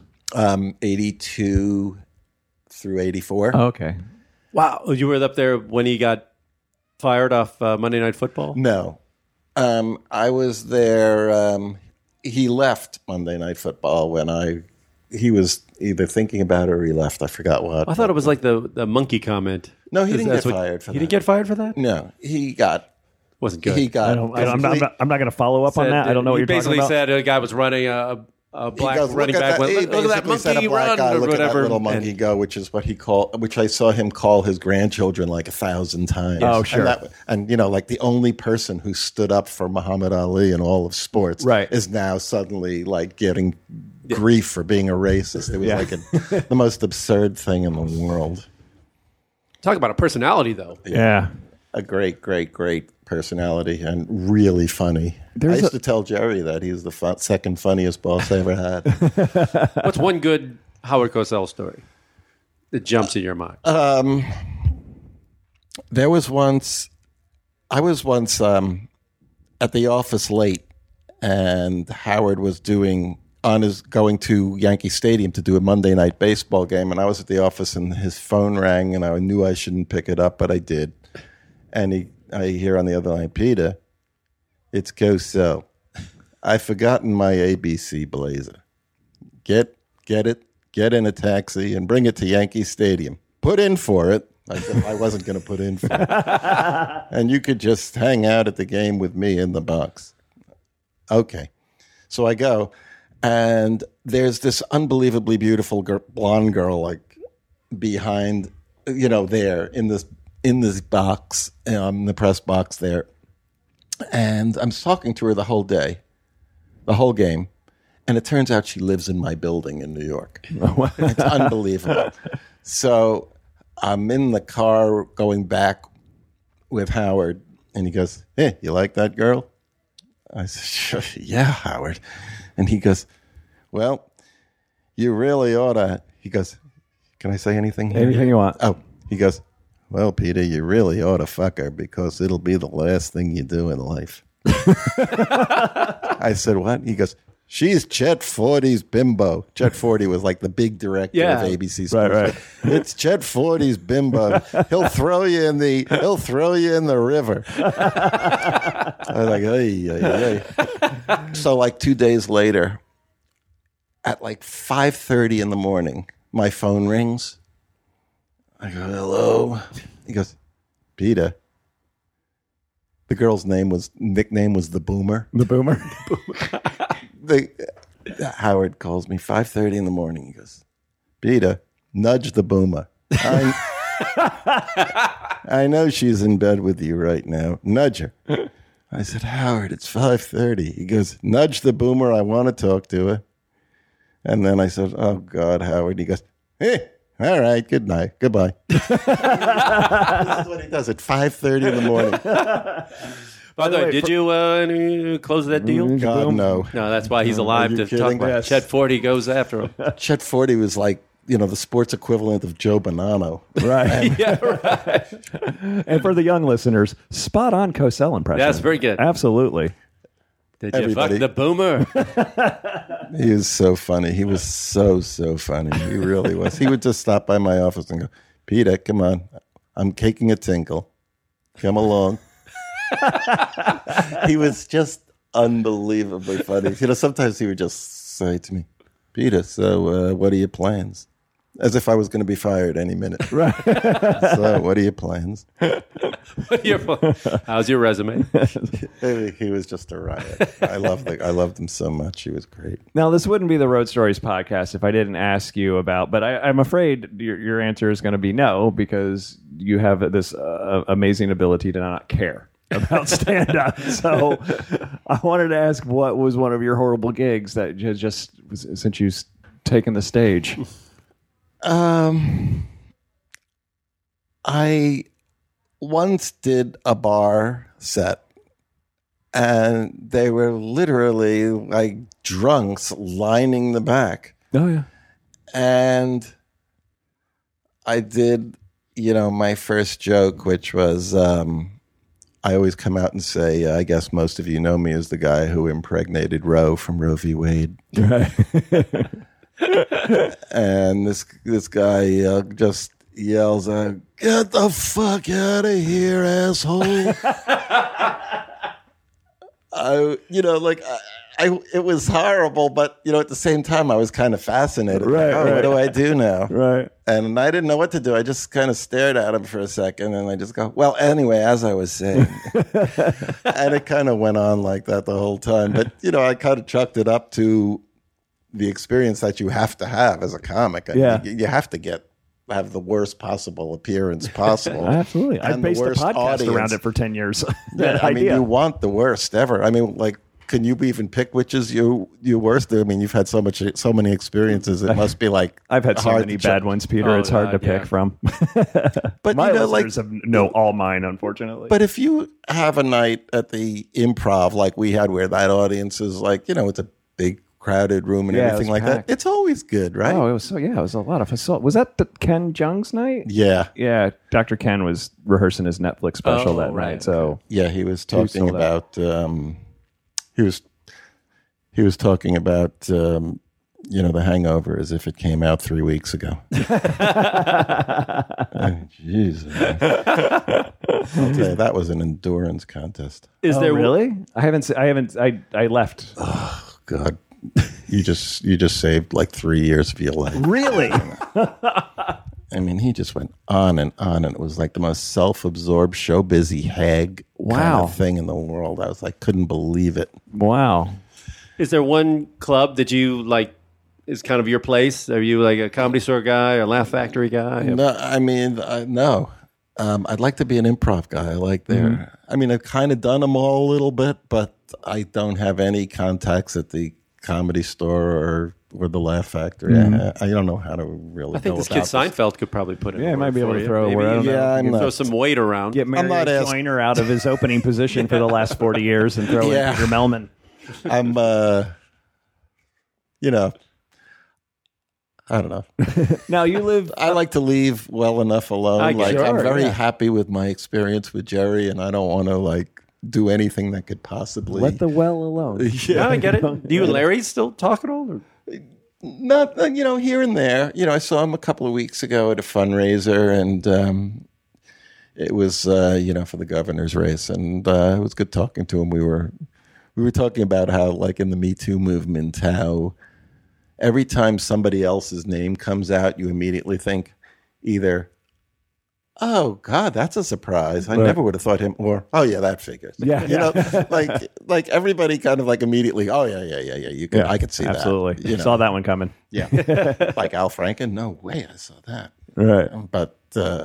82 through 84. Oh, okay. Wow, you were up there when he got fired off Monday Night Football. No, I was there he left Monday Night Football when he was either thinking about it or he left. I forgot what. I thought it was like the monkey comment. No, he didn't get That's what- fired for that. He didn't get fired for that? No, he got. Wasn't good. He got. I'm not going to follow up on that. I don't know what He you're talking basically about. said a guy was running a black He goes, running look back. at Went, he look at that basically said monkey a black run guy, or look at whatever. that little monkey And- go, which I saw him call his grandchildren like 1,000 times. Oh, sure. And like the only person who stood up for Muhammad Ali in all of sports Right. is now suddenly like getting grief for being a racist. It was like the most absurd thing in the world. Talk about a personality, though. Yeah. A great, great, great personality and really funny. I used to tell Jerry that he's the second funniest boss I ever had. What's one good Howard Cosell story that jumps in your mind? I was once at the office late, and Howard was going to Yankee Stadium to do a Monday night baseball game, and I was at the office, and his phone rang, and I knew I shouldn't pick it up, but I did. And I hear on the other line, Peter, it's Cosell. I've forgotten my ABC blazer. Get in a taxi and bring it to Yankee Stadium. Put in for it. I said I wasn't going to put in for it. And you could just hang out at the game with me in the box. Okay. So I go, and there's this unbelievably beautiful blonde girl like behind, there in this box, in the press box there. And I'm talking to her the whole day, the whole game. And it turns out she lives in my building in New York. It's unbelievable. So I'm in the car going back with Howard, and he goes, "Hey, you like that girl?" I said, "Sure, yeah, Howard." And he goes, "Well, you really ought to." He goes, "Can I say anything here?" Anything you want. Oh, he goes, "Well, Peter, you really ought to fuck her because it'll be the last thing you do in life." I said, "What?" He goes, "She's Chet Fordy's bimbo." Chet Fordy was like the big director of ABC Sports. Right. It's Chet Fordy's bimbo. He'll throw you in the river. I was like, hey. So like 2 days later, at like 5:30 in the morning, my phone rings. I go, "Hello." He goes, "Peter." The girl's nickname was the Boomer. The Boomer. Howard calls me 5:30 in the morning. He goes, "Peter, nudge the Boomer. I know she's in bed with you right now. Nudge her." I said, "Howard, it's 5:30. He goes, "Nudge the Boomer. I want to talk to her." And then I said, "Oh, God, Howard." He goes, "Hey, all right, good night. Goodbye." This is what he does at 5:30 in the morning. By the way, did you close that deal? God, no. No, that's why he's alive you to talk kidding? about. Yes. Chet Fordy goes after him. Chet Fordy was like, the sports equivalent of Joe Bonanno. Right. Yeah, right. And for the young listeners, spot on Cosell impression. That's very good. Absolutely. Did Everybody. you fuck the Boomer? He was so funny. He was so funny. He really was. He would just stop by my office and go, "Peter, come on. I'm caking a tinkle. Come along." He was just unbelievably funny. Sometimes he would just say to me, "Peter, so what are your plans?" As if I was going to be fired any minute. Right. "So what are your plans?" How's your resume? He was just a riot. I loved him so much. He was great. Now, this wouldn't be the Road Stories podcast if I didn't ask you about, but I'm afraid your answer is going to be no, because you have this amazing ability to not care about stand-up. So I wanted to ask, what was one of your horrible gigs that just since you've taken the stage? I once did a bar set, and they were literally like drunks lining the back. Oh, yeah. And I did, my first joke, which was, I always come out and say, I guess most of you know me as the guy who impregnated Roe from Roe v. Wade. Right. And this guy just yells out, "Get the fuck out of here, asshole." it was horrible, but at the same time, I was kind of fascinated. What do I do now? Right. And I didn't know what to do. I just kind of stared at him for a second, and I just go, well, anyway, as I was saying. And it kind of went on like that the whole time. But, I kind of chalked it up to the experience that you have to have as a comic. You have to have the worst possible appearance possible. Absolutely. I based the podcast audience around it for 10 years. You want the worst ever. I mean, like, can you even pick which is your worst? I mean, you've had so many experiences. It must be like I've had so many bad ones, Peter. It's hard to pick from. But my listeners know all mine, unfortunately. But if you have a night at the Improv like we had, where that audience is like, it's a big crowded room and everything like packed. that, it's always good, right? Oh, it was it was a lot of fun. Was that the Ken Jeong's night? Yeah. Dr. Ken was rehearsing his Netflix special that night. So yeah, he was talking about. He was talking about The Hangover as if it came out 3 weeks ago. Jeez, I'll tell you, that was an endurance contest. Is there really? I haven't. I left. Oh God, you just saved like 3 years of your life. Really? I mean, he just went on, and it was like the most self-absorbed, show-busy hag kind of thing in the world. I was like, couldn't believe it. Wow. Is there one club that you like is kind of your place? Are you like a Comedy Store guy or Laugh Factory guy? No, I mean, no. I'd like to be an improv guy. I like there. Mm-hmm. I mean, I've kind of done them all a little bit, but I don't have any contacts at the Comedy Store or the Laugh Factory. I don't know how to really. I think this kid Seinfeld could probably put it. Yeah, he might be able to throw a word. Throw some weight around. Get Marius Joyner out of his opening position for the last 40 years and throw in Peter Melman. I'm, I don't know. Now you live. I like to leave well enough alone. I'm very happy with my experience with Jerry, and I don't want to do anything that could possibly let the well alone. Yeah, I get it. Do you and Larry still talk at all? Or? Not, here and there. I saw him a couple of weeks ago at a fundraiser, and it was, for the governor's race, and it was good talking to him. We were talking about how, like in the Me Too movement, how every time somebody else's name comes out, you immediately think either, oh God, that's a surprise. I never would have thought him, or oh yeah, that figures. Yeah, like everybody kind of like immediately. Oh yeah. I could see that. Absolutely, saw that one coming. Yeah, like Al Franken. No way, I saw that. Right, but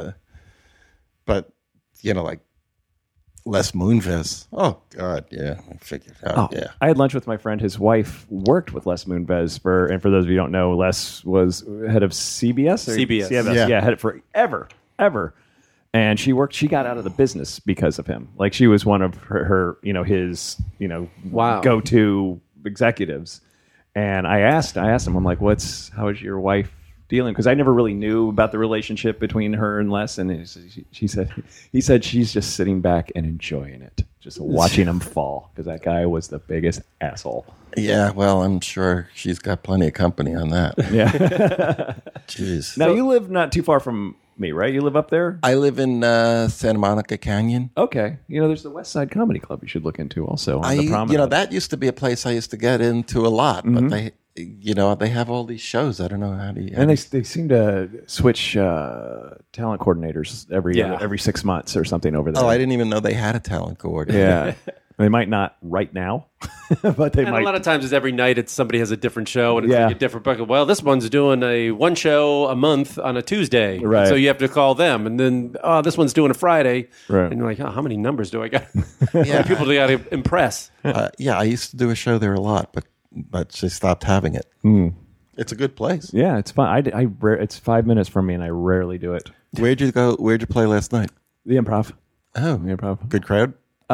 like Les Moonves. Oh God, yeah, I figured out. Yeah, I had lunch with my friend. His wife worked with Les Moonves and for those of you who don't know, Les was head of CBS. Yeah, had it forever. And she got out of the business because of him. Like she was one of her his go-to executives. And I asked him, I'm like, how is your wife dealing? Because I never really knew about the relationship between her and Les. And he said she's just sitting back and enjoying it, just watching him fall, because that guy was the biggest asshole. Yeah, well, I'm sure she's got plenty of company on that. Yeah. Jeez. Now you live not too far from me, right? You live up there? I live in Santa Monica Canyon. Okay. There's the West Side Comedy Club you should look into also on the promenade. That used to be a place I used to get into a lot, but they have all these shows. I don't know how to. And they seem to switch talent coordinators every 6 months or something over there. Oh, I didn't even know they had a talent coordinator. Yeah. They might not right now, but they might. A lot of times, it's every night. Somebody has a different show, and it's like a different bucket. Well, this one's doing one show a month on a Tuesday, right? So you have to call them, and then this one's doing a Friday, right? And you're like, how many numbers do I got? How many people do I got to impress? I used to do a show there a lot, but she stopped having it. It's a good place. Yeah, it's fun. It's 5 minutes from me, and I rarely do it. Where'd you go? Where'd you play last night? The Improv. Oh, the Improv. Good crowd.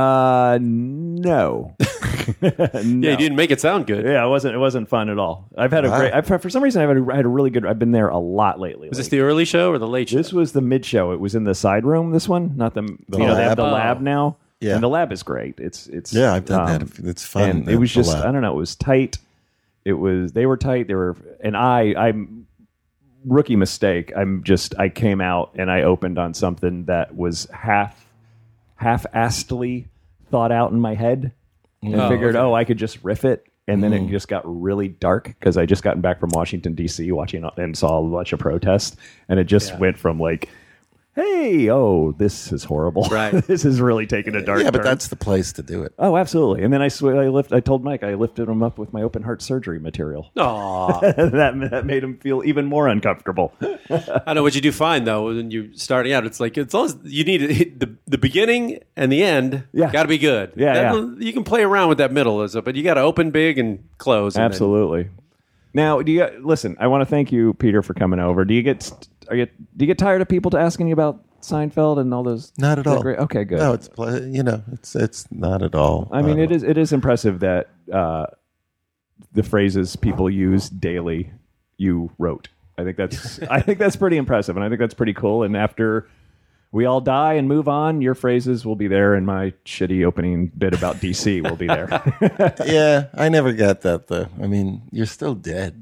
No. Yeah, you didn't make it sound good. Yeah, it wasn't fun at all. I've had for some reason I had a really good. I've been there a lot lately. Was this the early show or the late show? This was the mid show. It was in the side room. This one, not the lab. They have the lab now. Yeah, and the lab is great. It's I've done that. It's fun. And it was just I don't know. It was tight. They were tight. I'm rookie mistake. I came out and I opened on something that was half-assedly thought out in my head. and figured, I could just riff it. And then it just got really dark because I just gotten back from Washington, D.C. watching and saw a bunch of protests. And it just went from like, hey, this is horrible. Right. This is really taking a dark turn. but that's the place to do it. Oh, absolutely. And then I told Mike I lifted him up with my open heart surgery material. Aw. that made him feel even more uncomfortable. I know what you do fine though when you're starting out. It's like as long as you need to hit the beginning and the end. Yeah. Got to be good. Yeah, You can play around with that middle, but you got to open big and close. Absolutely. Now, listen? I want to thank you, Peter, for coming over. Do you get tired of people asking you about Seinfeld and all those? Not at all. Great? Okay, good. No, it's not at all. I mean, it is impressive that the phrases people use daily you wrote. I think that's pretty impressive, and I think that's pretty cool. And after we all die and move on, your phrases will be there, and my shitty opening bit about DC will be there. Yeah, I never got that though. I mean, you're still dead.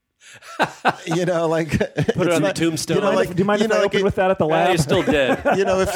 Like Put it on the tombstone. Do you mind if I open with that at the lab? You're still dead. If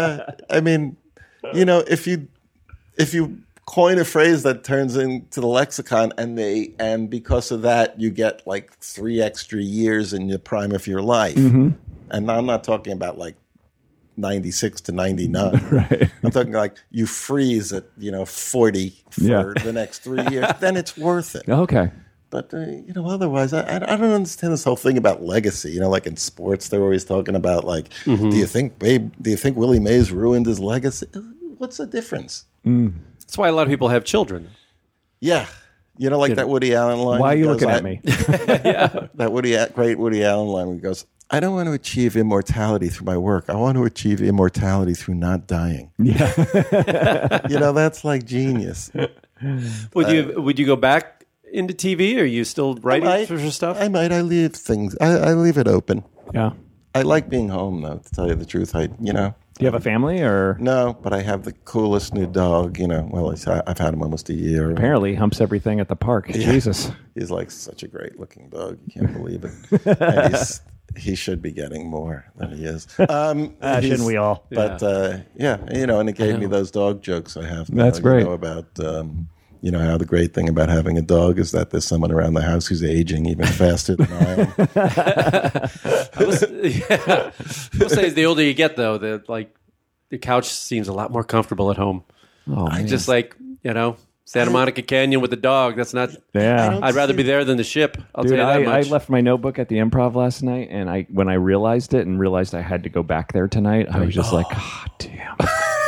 you, if you coin a phrase that turns into the lexicon, and because of that you get like 3 extra years in the prime of your life, and I'm not talking about like 96 to 99. Right. I'm talking like you freeze at 40 for the next 3 years, then it's worth it. Okay. But otherwise, I don't understand this whole thing about legacy. Like in sports, they're always talking about like, do you think Willie Mays ruined his legacy? What's the difference? That's why a lot of people have children. Yeah, that Woody Allen line. Why are you looking at me? That great Woody Allen line where he goes, I don't want to achieve immortality through my work. I want to achieve immortality through not dying. Yeah. That's like genius. Would you go back into TV? Or are you still writing for stuff? I might. I leave things. I leave it open. Yeah. I like being home, though, to tell you the truth. Do you have a family or? No, but I have the coolest new dog, Well, I've had him almost a year. Apparently humps everything at the park. Yeah. Jesus. He's like such a great looking dog. You can't believe it. And he should be getting more than he is. Shouldn't we all? But, and it gave me those dog jokes I have now. That's great. About... how the great thing about having a dog is that there's someone around the house who's aging even faster than I am. I will say, the older you get, though, the couch seems a lot more comfortable at home. Oh, man. Just Santa Monica Canyon with the dog. That's not. Yeah, I'd rather be there than the ship. I'll tell you that much. I left my notebook at the Improv last night, and when I realized it and realized I had to go back there tonight, I was just like, God damn.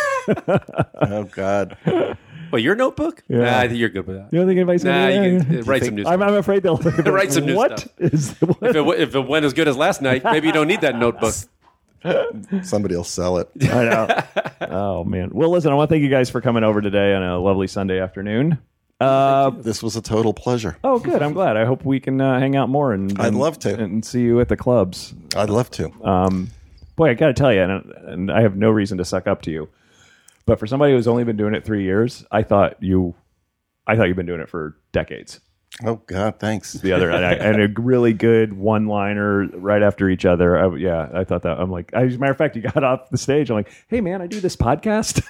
Oh God. Well, your notebook? Yeah. Nah, you're good with that. You don't think anybody's you can write some new stuff. I'm afraid they'll write some new what stuff. What? If it went as good as last night, maybe you don't need that notebook. Somebody will sell it. I know. Oh, man. Well, listen, I want to thank you guys for coming over today on a lovely Sunday afternoon. This was a total pleasure. Oh, good. I'm glad. I hope we can hang out more. I'd love to. And see you at the clubs. I'd love to. Boy, I got to tell you, and I have no reason to suck up to you, but for somebody who's only been doing it 3 years, I thought you've been doing it for decades. Oh God, thanks. The other and a really good one-liner right after each other. I thought that. I'm like, as a matter of fact, you got off the stage. I'm like, hey man, I do this podcast.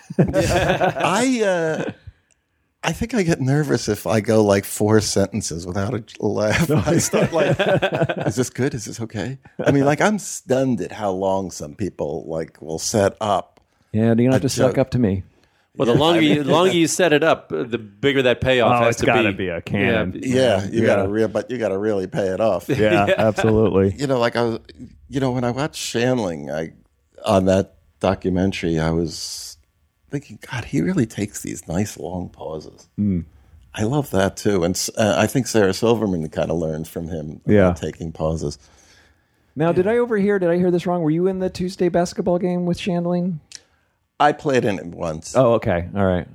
I think I get nervous if I go like 4 sentences without a laugh. I start like, is this good? Is this okay? I mean, like I'm stunned at how long some people will set up. Yeah, you don't have to suck up to me. Well, the longer you set it up, the bigger that payoff has to be. It's got to be a cannon. You got to really pay it off. Yeah, absolutely. Like I was, when I watched Shandling, on that documentary, I was thinking, God, he really takes these nice long pauses. I love that too, and I think Sarah Silverman kind of learned from him about taking pauses. Now, did I hear this wrong? Were you in the Tuesday basketball game with Shandling? I played in it once. Oh, okay. All right.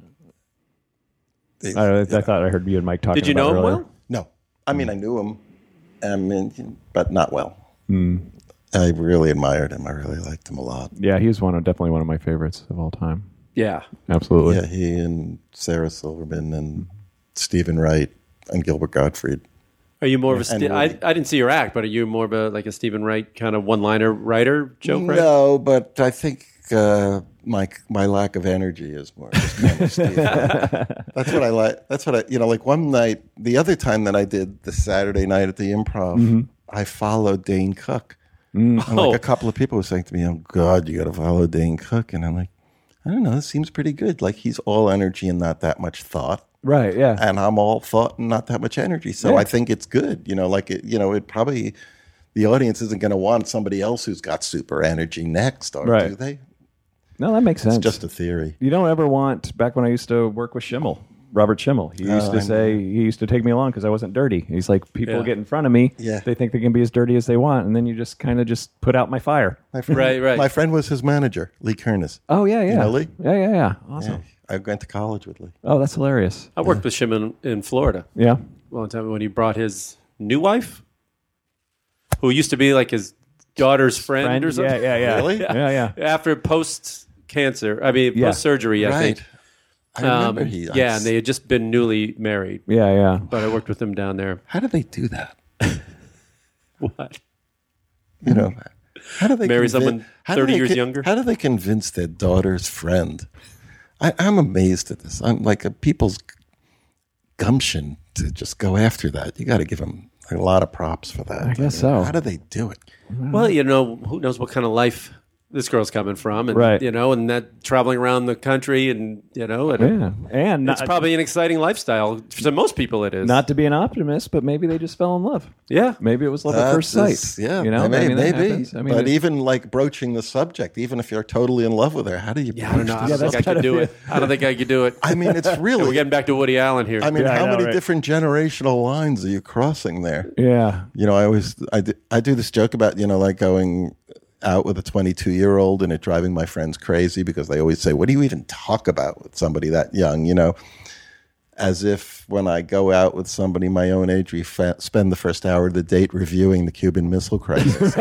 I thought I heard you and Mike talking about it. Did you know him earlier. well? No. I mean, I knew him, but not well. I really admired him. I really liked him a lot. Yeah, he was definitely one of my favorites of all time. Yeah. Absolutely. Yeah, he and Sarah Silverman and Stephen Wright and Gilbert Gottfried. Are you more of a... I didn't see your act, but are you more of a Stephen Wright kind of one-liner writer, joke writer? No, but I think my lack of energy is more. Just kind of Steve. That's what I like. That's what I like one night. The other time that I did the Saturday night at the Improv, I followed Dane Cook. And like a couple of people were saying to me, "Oh God, you got to follow Dane Cook," and I'm like, I don't know. This seems pretty good. Like he's all energy and not that much thought. Right. Yeah. And I'm all thought and not that much energy. So I think it's good. It probably, the audience isn't going to want somebody else who's got super energy next, or do they? No, that makes sense. It's just a theory. You don't ever want, back when I used to work with Schimmel, Robert Schimmel, he used to take me along because I wasn't dirty. He's like, people get in front of me, they think they can be as dirty as they want, and then you just kind of just put out my fire. My friend, Right. My friend was his manager, Lee Kernis. Oh, yeah. You know Lee? Yeah. Awesome. Yeah. I went to college with Lee. Oh, that's hilarious. I worked with him in Florida. Yeah. A long time when he brought his new wife, who used to be like his daughter's friend or something. Yeah. Really? Yeah. After post-cancer, post-surgery, I think. I remember and they had just been newly married. Yeah. But I worked with him down there. How do they do that? What? You know, how do they marry someone 30 years younger? How do they convince their daughter's friend? I'm amazed at this. I'm like people's gumption to just go after that. You got to give them a lot of props for that. I guess so. How do they do it? Well, who knows what kind of life this girl's coming from, and Right. and that traveling around the country, and And it's probably an exciting lifestyle for most people. It is not to be an optimist, but maybe they just fell in love. Yeah, Maybe it was love at first sight. Yeah, maybe. that maybe. happens. But even like broaching the subject, even if you're totally in love with her, how do you? I don't know. I Yeah, don't that's think I could do gotta it. I don't think I could do it. I mean, it's really. We're getting back to Woody Allen here. I mean, Yeah, I how know, many right? different generational lines are you crossing there? Yeah. I do this joke about like going out with a 22-year-old and it driving my friends crazy because they always say, "What do you even talk about with somebody that young?" As if when I go out with somebody my own age, we spend the first hour of the date reviewing the Cuban Missile Crisis.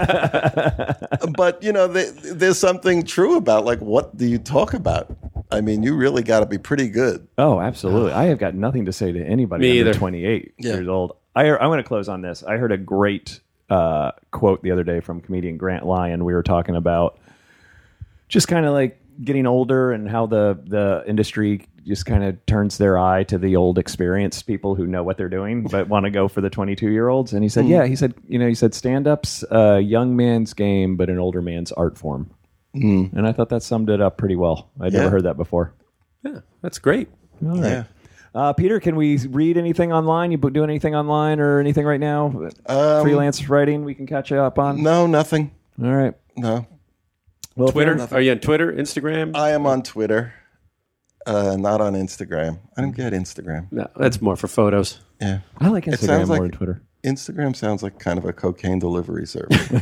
But there's something true about like, what do you talk about? I mean, you really got to be pretty good. Oh, absolutely. I have got nothing to say to anybody Me under either. 28 Yeah. years old. I want to close on this. I heard a great quote the other day from comedian Grant Lyon. We were talking about just kind of like getting older and how the industry just kind of turns their eye to the old experienced people who know what they're doing but want to go for the 22-year-olds. And he said, he said stand-up's a young man's game but an older man's art form. And I thought that summed it up pretty well. I'd never heard that before. Yeah, that's great. All right. Yeah. Peter, can we read anything online? You doing anything online or anything right now? Freelance writing we can catch you up on? No, nothing. All right. No. Well, Twitter? Are you on Twitter, Instagram? I am on Twitter, not on Instagram. I don't get Instagram. No, that's more for photos. Yeah. I like Instagram sounds more like- than Twitter. Instagram sounds like kind of a cocaine delivery service.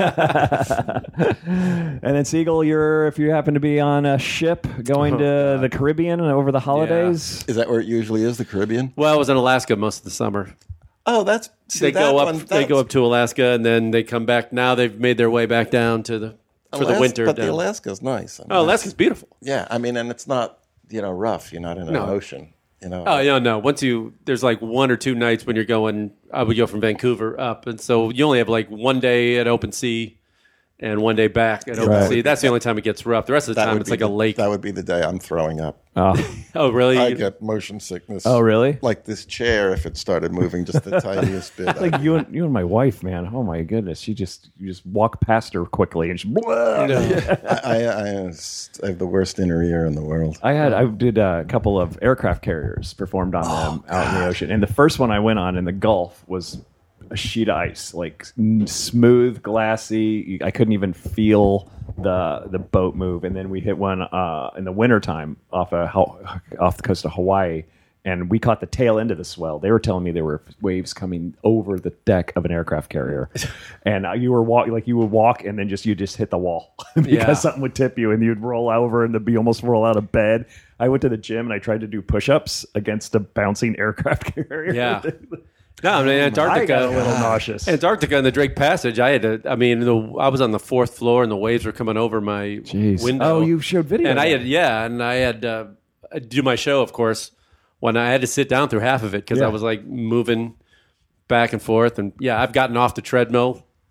And then Siegel, if you happen to be on a ship going to the Caribbean over the holidays. Is that where it usually is, the Caribbean? Well, I was in Alaska most of the summer. Oh, They go up to Alaska and then they come back. Now they've made their way back down to the winter. But the down. Alaska's nice. I mean, Alaska's beautiful. Yeah, I mean, and it's not, rough. You're not in an ocean, Oh, no. Once there's like 1 or 2 nights when you're going, I would go from Vancouver up. And so you only have like 1 day at open sea and 1 day back at open sea. That's the only time it gets rough. The rest of the time it's like a lake. That would be the day I'm throwing up. Oh, really? I get motion sickness. Oh, really? Like this chair, if it started moving just the tiniest bit. Like you and my wife, man. Oh my goodness, you just walk past her quickly and I have the worst inner ear in the world. I did a couple of aircraft carriers, performed on them out in the ocean, and the first one I went on in the Gulf was a sheet of ice, like smooth, glassy. I couldn't even feel the boat move. And then we hit one in the wintertime off the coast of Hawaii, and we caught the tail end of the swell. They were telling me there were waves coming over the deck of an aircraft carrier, and you would walk, and then you just hit the wall because something would tip you, and you'd roll over and be almost roll out of bed. I went to the gym and I tried to do push-ups against a bouncing aircraft carrier. Yeah. No, I mean, Antarctica. I got a little nauseous. Antarctica and the Drake Passage. I was on the 4th floor and the waves were coming over my window. Oh, you showed video. And I had do my show, of course, when I had to sit down through half of it because I was like moving back and forth. And I've gotten off the treadmill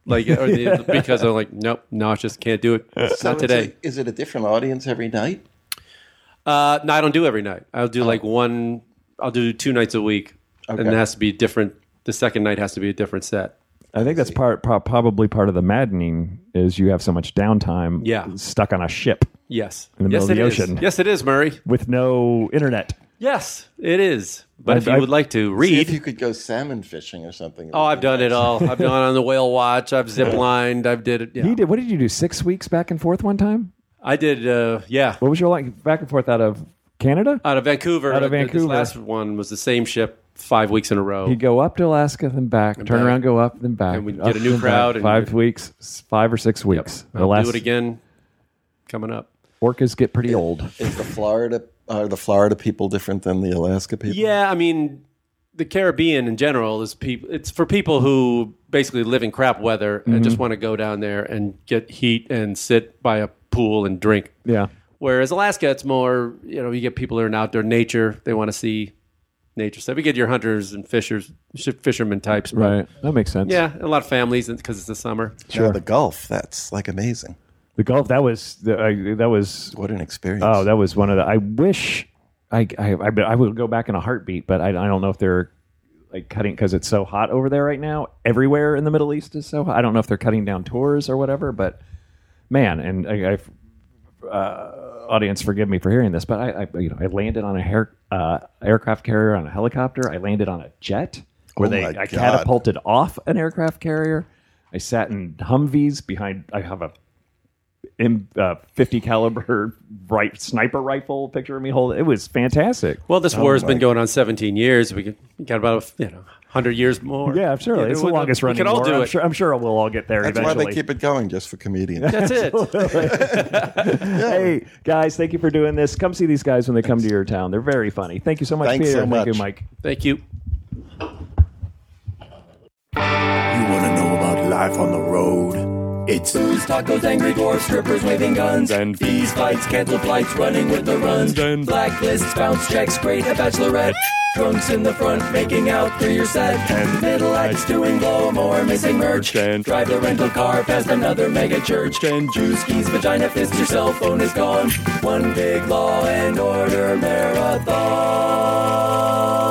Like, because I'm like, nope, no, I just can't do it. Not today. Is it a different audience every night? No, I don't do every night. I'll do I'll do 2 nights a week, and it has to be different. The second night has to be a different set. I think that's probably part of the maddening is you have so much downtime stuck on a ship Yes. in the middle of the ocean. Yes, it is, Murray. With no internet. Yes, it is. But if you would like to See if read... you could go salmon fishing or something. Oh, I've done it all. I've gone on the whale watch. I've zip-lined. I've did it. Yeah. What did you do, 6 weeks back and forth one time? I did, yeah. What was your back and forth out of Canada? Out of Vancouver. Out of Vancouver. This last one was the same ship 5 weeks in a row. He'd go up to Alaska, then back, turn around, go up, then back. And we'd get a new crowd. 5 weeks, 5 or 6 weeks. Yep. I'll do it again coming up. Orcas get pretty old. Is the Florida people different than the Alaska people? Yeah, I mean, the Caribbean in general is it's for people who basically live in crap weather and just want to go down there and get heat and sit by a pool and drink. Yeah. Whereas Alaska, it's more, you get people who are in outdoor nature. They want to see nature stuff. You get your hunters and fishermen types. Right. That makes sense. Yeah, a lot of families because it's the summer. Sure. The Gulf, that's like amazing. The Gulf, that was What an experience. Oh, that was one of the. I wish I would go back in a heartbeat, but I don't know if they're like cutting because it's so hot over there right now. Everywhere in the Middle East is so hot. I don't know if they're cutting down tours or whatever, but man, and audience, forgive me for hearing this, but I landed on a aircraft carrier on a helicopter. I landed on a jet where I catapulted off an aircraft carrier. I sat in Humvees behind. I have a 50 caliber sniper rifle picture of me holding. It was fantastic. Well, this war has been going on 17 years. We got about 100 years more. Yeah, I'm sure it's the longest running. We can all do it. I'm sure we'll all get there. That's eventually. why they keep it going, just for comedians. That's it. Hey guys, thank you for doing this. Come see these guys when they come to your town. They're very funny. Thank you so much, Thanks Peter. so much. Thank you, Mike. Thank you. You want to know about life on the road? It's booze, tacos, angry dwarfs, strippers waving guns, and fees, fights, cancel flights, running with the runs, and blacklists, bounce checks, great a bachelorette, drunks in the front making out through your set, and middle acts doing blow more, missing merch, and drive the rental car past another mega church, and juice keys, vagina fist, your cell phone is gone. One big Law and Order marathon.